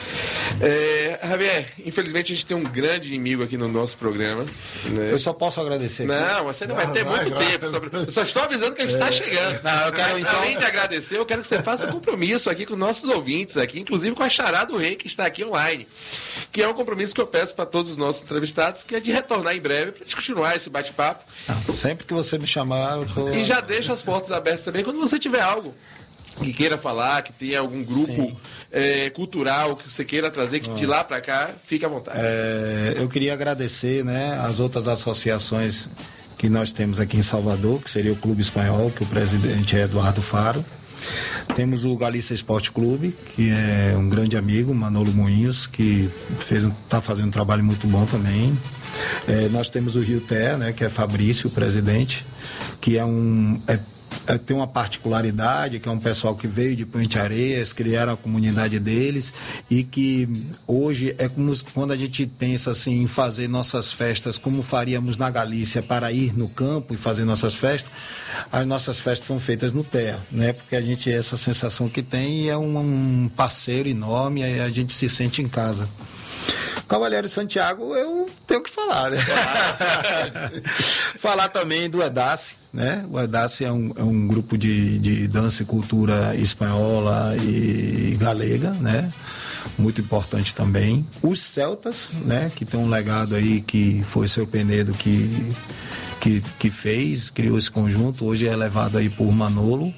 Javier, infelizmente a gente tem um grande inimigo aqui no nosso programa, né? Eu só posso agradecer aqui. Não, você não vai ter muito tempo. Eu só estou avisando que ele está chegando. Não, eu quero, então, além de agradecer, eu quero que você faça um compromisso aqui com nossos ouvintes aqui, inclusive com a Xará do Rei, que está aqui online, que é um compromisso que eu peço para todos os nossos entrevistados, que é de retornar em breve para a gente continuar esse bate-papo. Sempre que você me chamar, eu tô... E já deixo as portas abertas também quando você tiver algo que queira falar, que tenha algum grupo cultural que você queira trazer, que de lá para cá, fique à vontade. Eu queria agradecer, né, as outras associações que nós temos aqui em Salvador, que seria o Clube Espanhol, que o presidente é Eduardo Faro. Temos o Galícia Esporte Clube, que é um grande amigo, Manolo Moinhos, que está fazendo um trabalho muito bom também. Nós temos o Rio Té, né, que é Fabrício, o presidente, que tem uma particularidade, que é um pessoal que veio de Puente Areias, criaram a comunidade deles, e que hoje é como quando a gente pensa assim em fazer nossas festas como faríamos na Galícia, para ir no campo e fazer nossas festas, as nossas festas são feitas no Terra, né? Porque a gente, essa sensação que tem, e é um parceiro enorme, e a gente se sente em casa. Cavaleiro Santiago, eu tenho que falar, né? Falar também do EDACE, né? O EDACE é um grupo de dança e cultura espanhola e galega, né? Muito importante também. Os Celtas, né? Que tem um legado aí, que foi seu Penedo que fez, criou esse conjunto, hoje é levado aí por Manolo,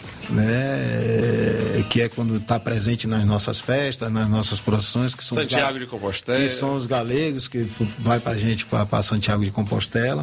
né, que é quando está presente nas nossas festas, nas nossas procissões, que são Santiago de Compostela, que são os galegos, que vai para a gente para Santiago de Compostela,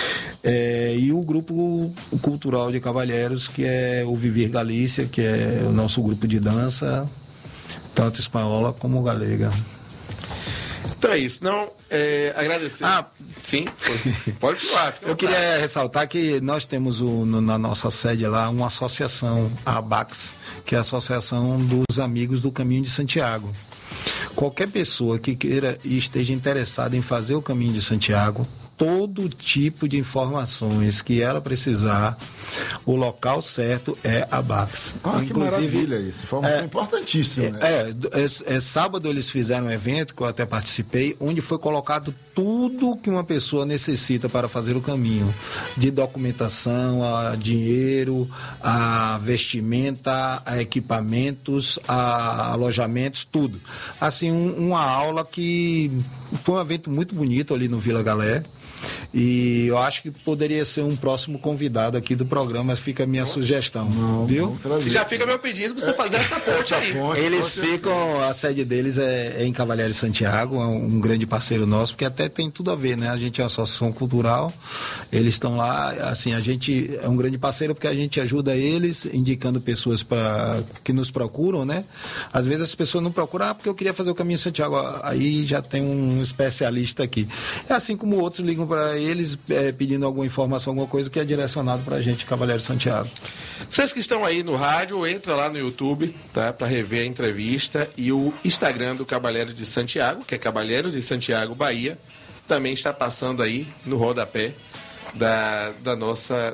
e o grupo cultural de cavalheiros, que é o Vivir Galícia, que é o nosso grupo de dança, tanto espanhola como galega. Então é isso, agradecer. Sim, pode continuar. Eu queria ressaltar que nós temos na nossa sede lá uma associação, a ABAX, que é a Associação dos Amigos do Caminho de Santiago. Qualquer pessoa que queira e esteja interessada em fazer o Caminho de Santiago, todo tipo de informações que ela precisar, o local certo é a BACS. Que maravilha isso, informação importantíssima. Né? Sábado eles fizeram um evento, que eu até participei, onde foi colocado tudo que uma pessoa necessita para fazer o caminho, de documentação, a dinheiro, a vestimenta, a equipamentos, a alojamentos, tudo. Assim, uma aula que foi um evento muito bonito ali no Vila Galé. E eu acho que poderia ser um próximo convidado aqui do programa, fica a minha sugestão, viu? Já fica meu pedido para você fazer essa ponte aí. Eles ficam, a sede deles é em Cavalheiro de Santiago, é um grande parceiro nosso, porque até tem tudo a ver, né? A gente é uma associação cultural, eles estão lá, assim, a gente é um grande parceiro porque a gente ajuda eles, indicando pessoas que nos procuram, né? Às vezes as pessoas não procuram, porque eu queria fazer o Caminho de Santiago, aí já tem um especialista aqui. É assim como outros ligam para eles pedindo alguma informação, alguma coisa que é direcionado para a gente, Cavaleiro Santiago. Vocês que estão aí no rádio, entra lá no YouTube, tá, para rever a entrevista, e o Instagram do Cavaleiro de Santiago, que é Cavaleiro de Santiago Bahia, também está passando aí no rodapé da nossa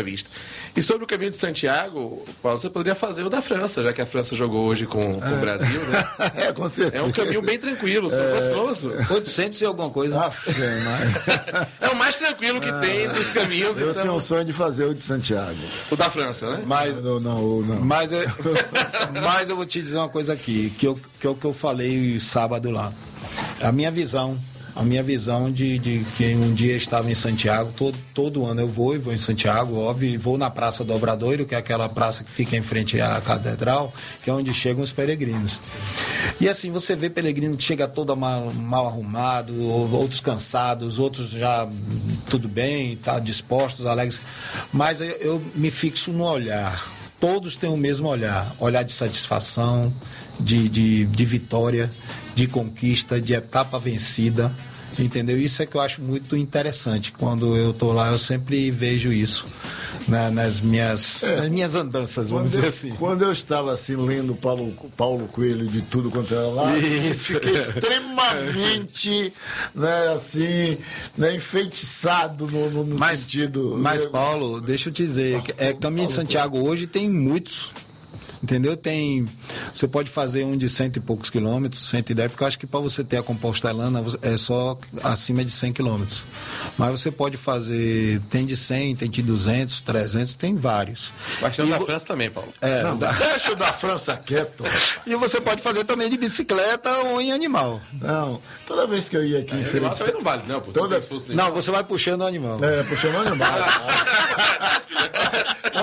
E sobre o Caminho de Santiago, Paulo, você poderia fazer o da França, já que a França jogou hoje com o Brasil, né? Com certeza. É um caminho bem tranquilo, são quantos quilômetros? 800 e alguma coisa. É o mais tranquilo que tem dos caminhos. Eu tenho um sonho de fazer o de Santiago. O da França, né? Mas eu vou te dizer uma coisa aqui, que é o que eu falei sábado lá. A minha visão de que um dia estava em Santiago, todo ano eu vou em Santiago, óbvio, e vou na Praça do Obradoiro, que é aquela praça que fica em frente à catedral, que é onde chegam os peregrinos. E assim, você vê peregrino que chega todo mal arrumado, outros cansados, outros já tudo bem, tá dispostos, alegres, mas eu me fixo no olhar. Todos têm o mesmo olhar de satisfação, de vitória, de conquista, de etapa vencida, entendeu? Isso é que eu acho muito interessante. Quando eu estou lá, eu sempre vejo isso, né, nas minhas andanças, vamos dizer assim. Quando eu estava assim, lendo Paulo Coelho de tudo quanto era lá, fiquei extremamente, né, assim, né, enfeitiçado no sentido... Mas, Paulo, deixa eu te dizer, Caminho de Santiago hoje tem muitos... Entendeu? Você pode fazer um de 100 e poucos quilômetros, 110, porque eu acho que para você ter a Compostelana é só acima de 100 quilômetros. Mas você pode fazer, tem de 100, tem de 200, 300, tem vários. Mas tem o da França também, Paulo. Deixa o da França quieto. E você pode fazer também de bicicleta ou em animal. Não, toda vez que eu ia aqui em Feira de Santana... não vale, não, pô. Não, você vai puxando o animal. Puxando o animal. Toda vez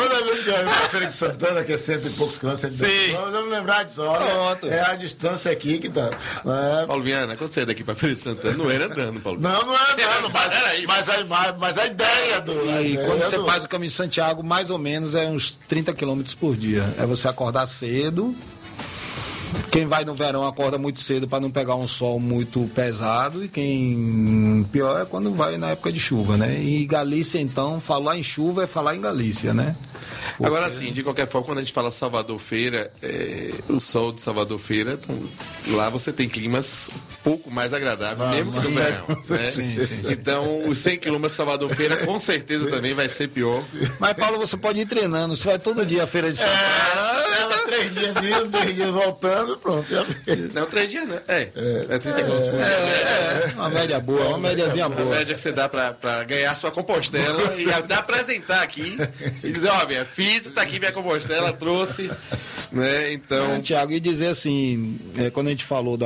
viaja pra Feira de Santana, que é 100 e poucos quilômetros, 100 e poucos, vamos lembrar disso. Pronto. É a distância aqui que tá. Paulo Viana, quando você é daqui pra Feira de Santana, não era andando, Paulo. Não era andando, mas a ideia do... E quando você faz o caminho de Santiago, mais ou menos é uns 30 quilômetros por dia. É você acordar cedo. Quem vai no verão acorda muito cedo para não pegar um sol muito pesado, e quem pior é quando vai na época de chuva, né? E Galícia, então, falar em chuva é falar em Galícia, né? Porque... Agora sim, de qualquer forma, quando a gente fala Salvador Feira, o sol de Salvador Feira, lá você tem climas um pouco mais agradáveis, mesmo que no verão, né? Sim. Então, os 100 quilômetros de Salvador Feira, com certeza também vai ser pior. Mas, Paulo, você pode ir treinando, você vai todo dia à Feira de Santana. 3 dias indo, 3 dias voltando, pronto. Não, 3 dias, né? É 30 quilômetros por dia. Uma média boa, uma médiazinha Uma boa. média que você dá pra ganhar sua Compostela e dá apresentar aqui e dizer, ó, minha fiz, tá aqui minha Compostela, trouxe, né? Então... Tiago, e dizer assim, quando a gente falou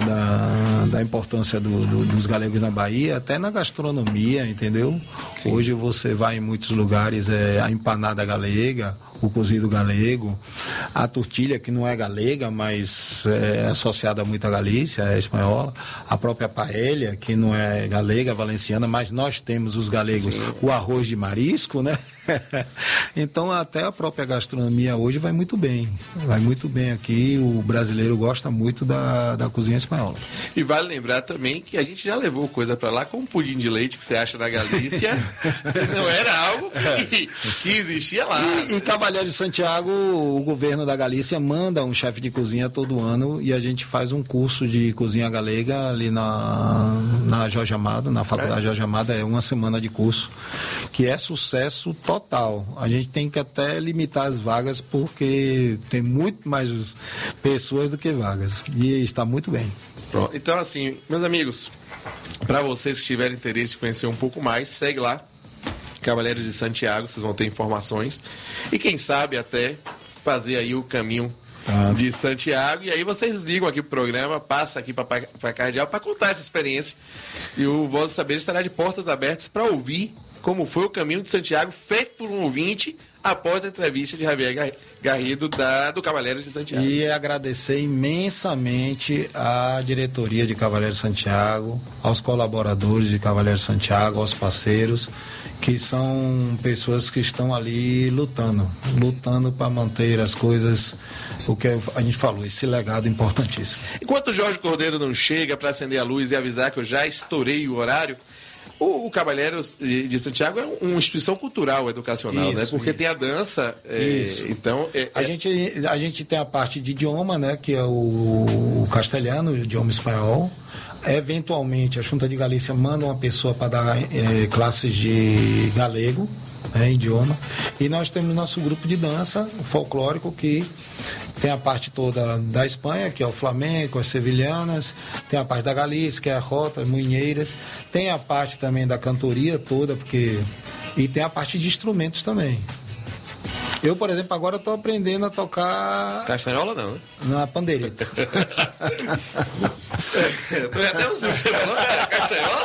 da importância dos galegos na Bahia, até na gastronomia, entendeu? Sim. Hoje você vai em muitos lugares, a empanada galega, o cozido galego, a tortilha, que não é galega, mas é associada muito à Galícia, é espanhola, a própria paella, que não é galega, valenciana, mas nós temos os galegos, o arroz de marisco, né? Então até a própria gastronomia hoje vai muito bem aqui, o brasileiro gosta muito da cozinha espanhola. E vale lembrar também que a gente já levou coisa pra lá, como pudim de leite que você acha na Galícia, não era algo que existia lá. E Cavalheiro de Santiago, o governo da Galícia manda um chefe de cozinha todo ano, e a gente faz um curso de cozinha galega ali na Jorge Amado, na Faculdade Jorge Amado, é uma semana de curso, que é sucesso total. A gente tem que até limitar as vagas, porque tem muito mais pessoas do que vagas, e está muito bem. Pronto. Então, assim, meus amigos, para vocês que tiverem interesse em conhecer um pouco mais, segue lá, Cavalheiros de Santiago, vocês vão ter informações, e quem sabe até fazer aí o caminho de Santiago, e aí vocês ligam aqui pro programa, passa aqui para Cardeal para contar essa experiência, e o Voz do Saber estará de portas abertas para ouvir como foi o caminho de Santiago, feito por um ouvinte após a entrevista de Javier Garrido do Cavalheiros de Santiago. E agradecer imensamente à diretoria de Cavalheiros de Santiago, aos colaboradores de Cavalheiros de Santiago, aos parceiros, que são pessoas que estão ali lutando para manter as coisas, o que a gente falou, esse legado importantíssimo. Enquanto o Jorge Cordeiro não chega para acender a luz e avisar que eu já estourei o horário, o Cavalheiros de Santiago é uma instituição cultural, educacional, isso, né? Porque isso. tem a dança, então... A gente tem a parte de idioma, né? Que é o castelhano, o idioma espanhol. Eventualmente, a Junta de Galícia manda uma pessoa para dar classes de galego, idioma. E nós temos nosso grupo de dança folclórico, que tem a parte toda da Espanha, que é o flamenco, as sevilhanas, tem a parte da Galícia, que é a rota, munheiras, tem a parte também da cantoria toda, e tem a parte de instrumentos também. Eu, por exemplo, agora estou aprendendo a tocar... Castanhola não, né? Na pandeireta. Até os você falou, Castanhola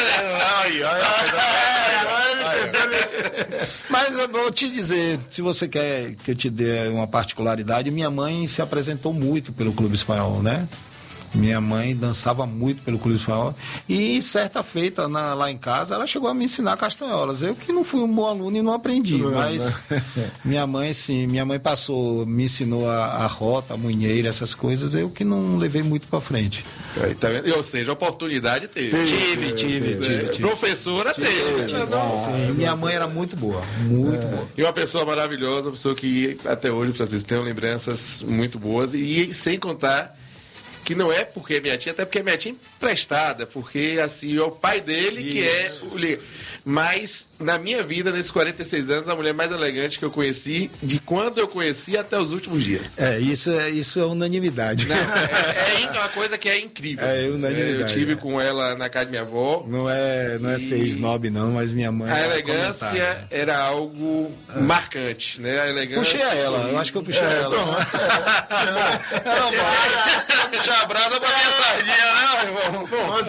não. Mas eu vou te dizer, se você quer que eu te dê uma particularidade, minha mãe se apresentou muito pelo Clube Espanhol, né? Minha mãe dançava muito pelo Clube Espanhol, e certa feita lá em casa ela chegou a me ensinar castanholas. Eu que não fui um bom aluno e não aprendi, mas minha mãe sim, me ensinou a rota, a munheira, essas coisas, eu que não levei muito para frente. Tá vendo? Ou seja, a oportunidade teve. Tive. Professora teve. Sim, minha mãe era muito boa, muito boa. E uma pessoa maravilhosa, uma pessoa que até hoje, Francisco, tem lembranças muito boas, e sem contar que não é porque é minha tia, até porque é minha tia emprestada, porque assim, é o pai dele que é o... Mas na minha vida, nesses 46 anos, a mulher mais elegante que eu conheci, de quando eu conheci até os últimos dias. Isso é unanimidade. Não, é uma coisa que é incrível. É unanimidade. Eu tive com ela na casa de minha avó. Não é ser snob não, mas minha mãe... A elegância era algo marcante, né? A elegância... Puxei a ela, eu acho que eu puxei ela. Puxar a brasa pra minha sardinha, né, irmão?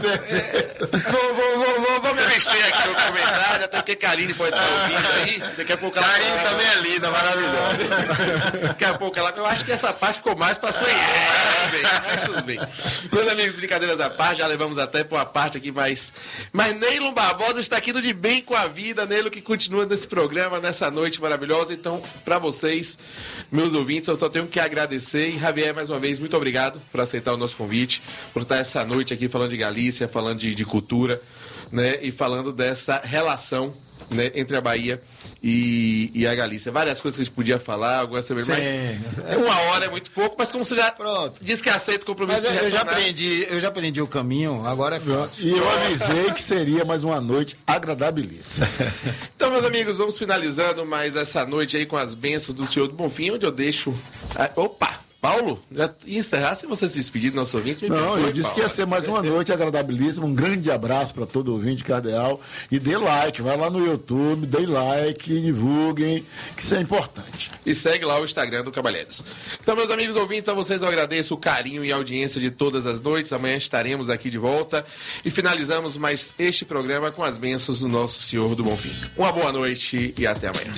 Vou me abster aqui no comentário, até porque Karine pode estar ouvindo aí. Daqui a pouco ela... Karine também é linda, maravilhosa. Daqui a pouco ela... Eu acho que essa parte ficou mais pra sua mas tudo bem. Meus amigos, brincadeiras à parte, já levamos até pra uma parte aqui, mas Neylon Barbosa está aqui do De Bem com a Vida, Neylon que continua nesse programa, nessa noite maravilhosa. Então, pra vocês, meus ouvintes, eu só tenho que agradecer. E Javier, mais uma vez, muito obrigado por aceitar o nosso convite, por estar essa noite aqui falando de Galícia, falando de cultura, né, e falando dessa relação, né, entre a Bahia e a Galícia. Várias coisas que a gente podia falar, algumas saber mais. Uma hora é muito pouco, mas como você já disse que aceita o compromisso. Mas eu já aprendi o caminho, agora é fácil. E eu avisei que seria mais uma noite agradabilíssima. Então, meus amigos, vamos finalizando mais essa noite aí com as bênçãos do Senhor do Bonfim, onde eu deixo... Opa! Paulo, já ia encerrar se você se despedir dos nossos ouvintes? Não, eu disse que ia ser mais uma noite agradabilíssima. Um grande abraço para todo ouvinte cardeal. E dê like, vai lá no YouTube, dê like, divulguem, que isso é importante. E segue lá o Instagram do Cabalheiros. Então, meus amigos ouvintes, a vocês eu agradeço o carinho e a audiência de todas as noites. Amanhã estaremos aqui de volta e finalizamos mais este programa com as bênçãos do nosso Senhor do Bonfim. Uma boa noite e até amanhã.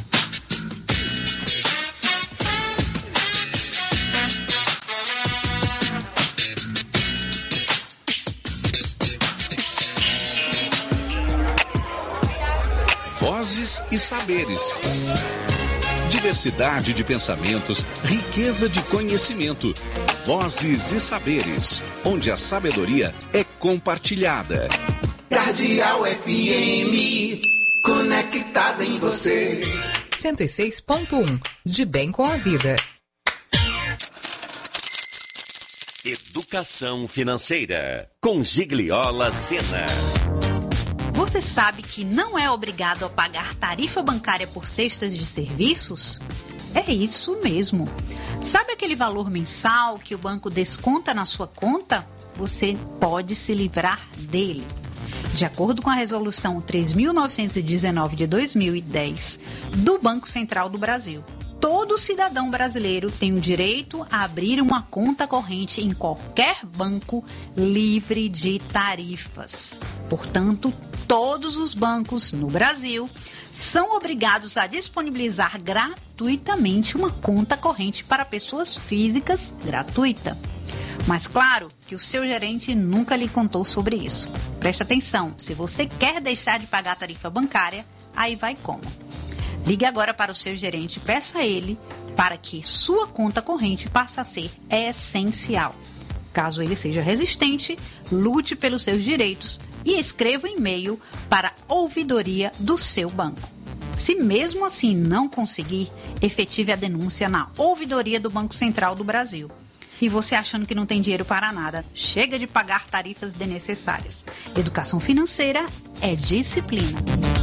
Vozes e saberes. Diversidade de pensamentos, riqueza de conhecimento. Vozes e saberes, onde a sabedoria é compartilhada. Cardeal FM, conectada em você. 106.1, de bem com a vida. Educação financeira, com Gigliola Sena. Você sabe que não é obrigado a pagar tarifa bancária por cestas de serviços? É isso mesmo. Sabe aquele valor mensal que o banco desconta na sua conta? Você pode se livrar dele. De acordo com a Resolução 3.919 de 2010 do Banco Central do Brasil, todo cidadão brasileiro tem o direito a abrir uma conta corrente em qualquer banco livre de tarifas. Portanto, todos os bancos no Brasil são obrigados a disponibilizar gratuitamente uma conta corrente para pessoas físicas gratuita. Mas claro que o seu gerente nunca lhe contou sobre isso. Preste atenção, se você quer deixar de pagar a tarifa bancária, aí vai como? Ligue agora para o seu gerente e peça a ele para que sua conta corrente passe a ser essencial. Caso ele seja resistente, lute pelos seus direitos e escreva um e-mail para a ouvidoria do seu banco. Se mesmo assim não conseguir, efetive a denúncia na ouvidoria do Banco Central do Brasil. E você achando que não tem dinheiro para nada, chega de pagar tarifas desnecessárias. Educação financeira é disciplina.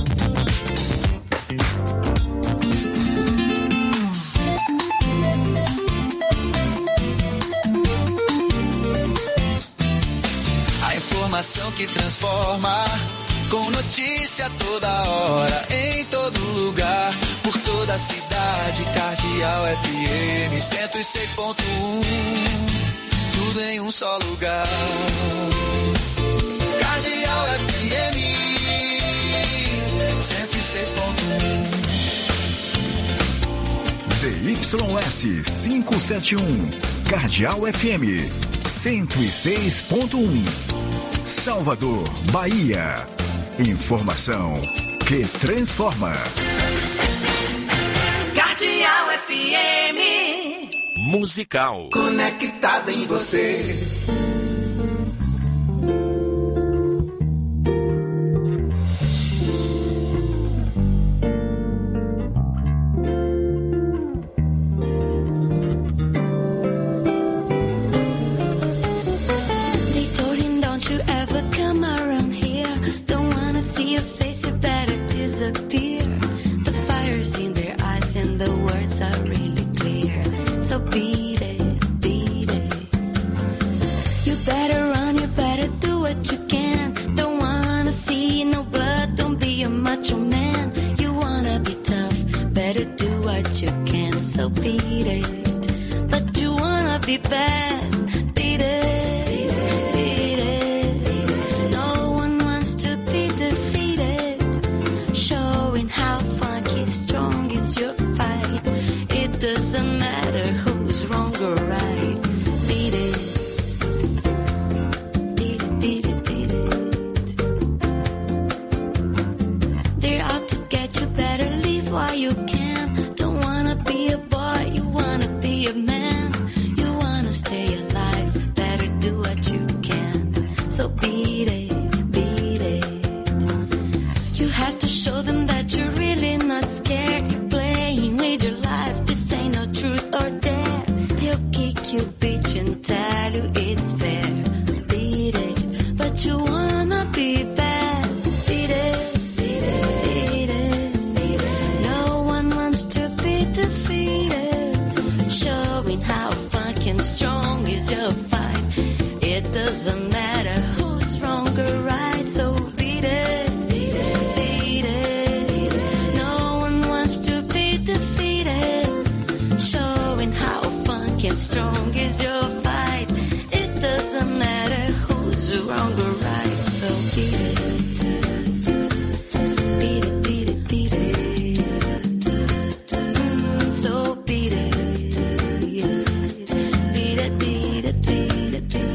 Informação que transforma, com notícia toda hora, em todo lugar, por toda a cidade. Cardeal FM 106.1, tudo em um só lugar. Cardeal FM 106.1. ZYS 571, Cardeal FM 106.1, Salvador, Bahia. Informação que transforma. Cardeal FM. Musical. Conectada em você. So beat it, but you wanna be bad, beat it. who's wrong or right. Beat it. Beat it, beat it, beat it. They're out to get you, better leave while you can. Don't wanna be a boy, you wanna be a man. You wanna stay alive, better do what you can. So beat it, beat it. You have to show them that you're really not scared. You're playing with your life, this ain't no truth or dare. They'll kick you, bitch, and tell you it's fair. Beat it, but you wanna be bad. Beat it, beat it, beat it, beat it. No one wants to be defeated. Showing how fucking strong is your fight. It doesn't matter who's wrong or right, so beat it. Beat it, beat it, beat it. No one wants to be defeated. Showing how fucking strong is your fight. It doesn't matter who's wrong or right, so beat it. Beat it, beat it, beat it. So beat it. Beat it, beat it, beat it, beat it.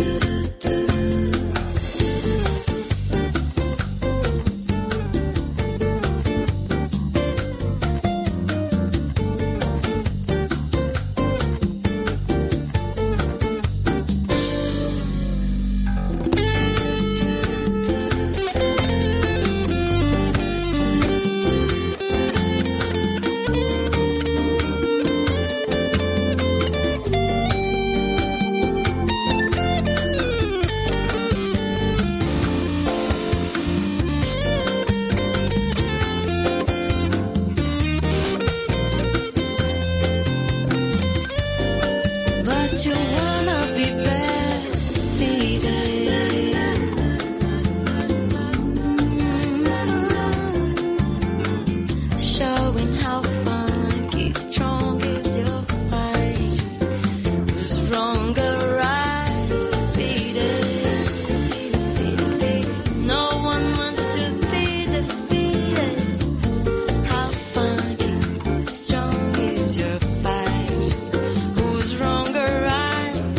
But you wanna be bad, beat it. Showing how funky strong is your fight. Who's wrong or right? Beat it. No one wants to be defeated. How funky strong is your fight? Who's wrong or right?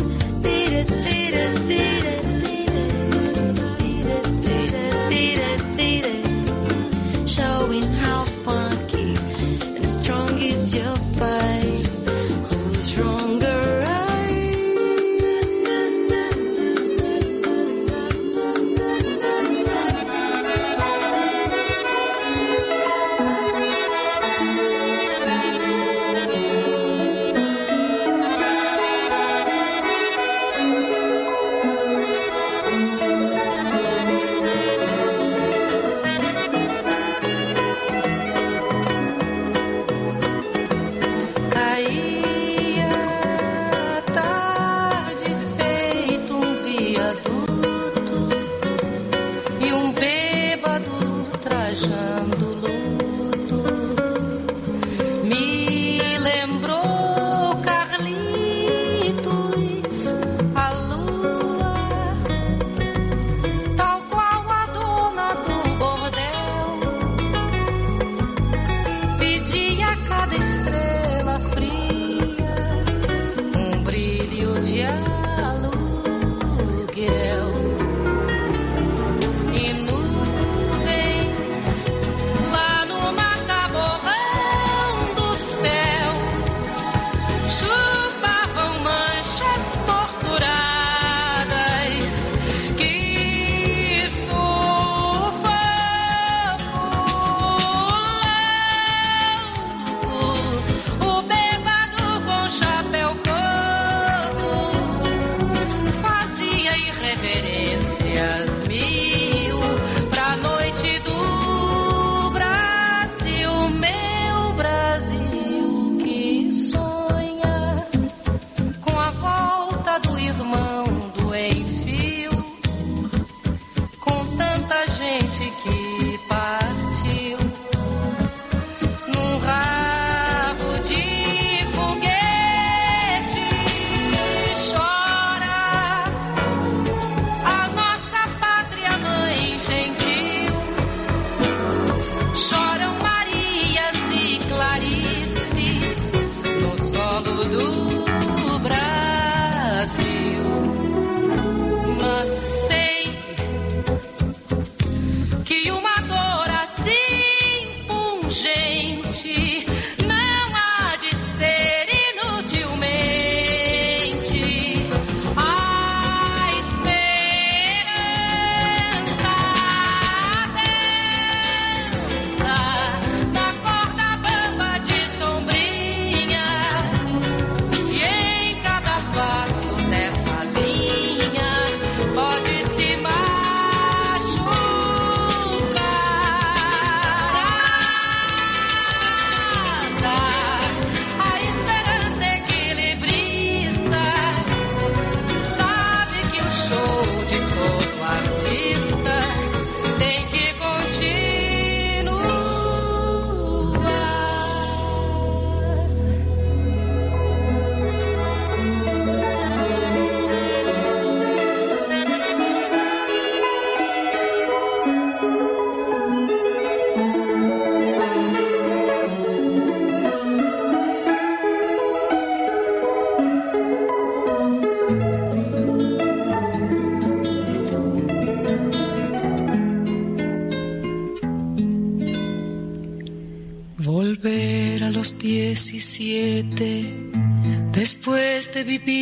Volver a los 17, después de vivir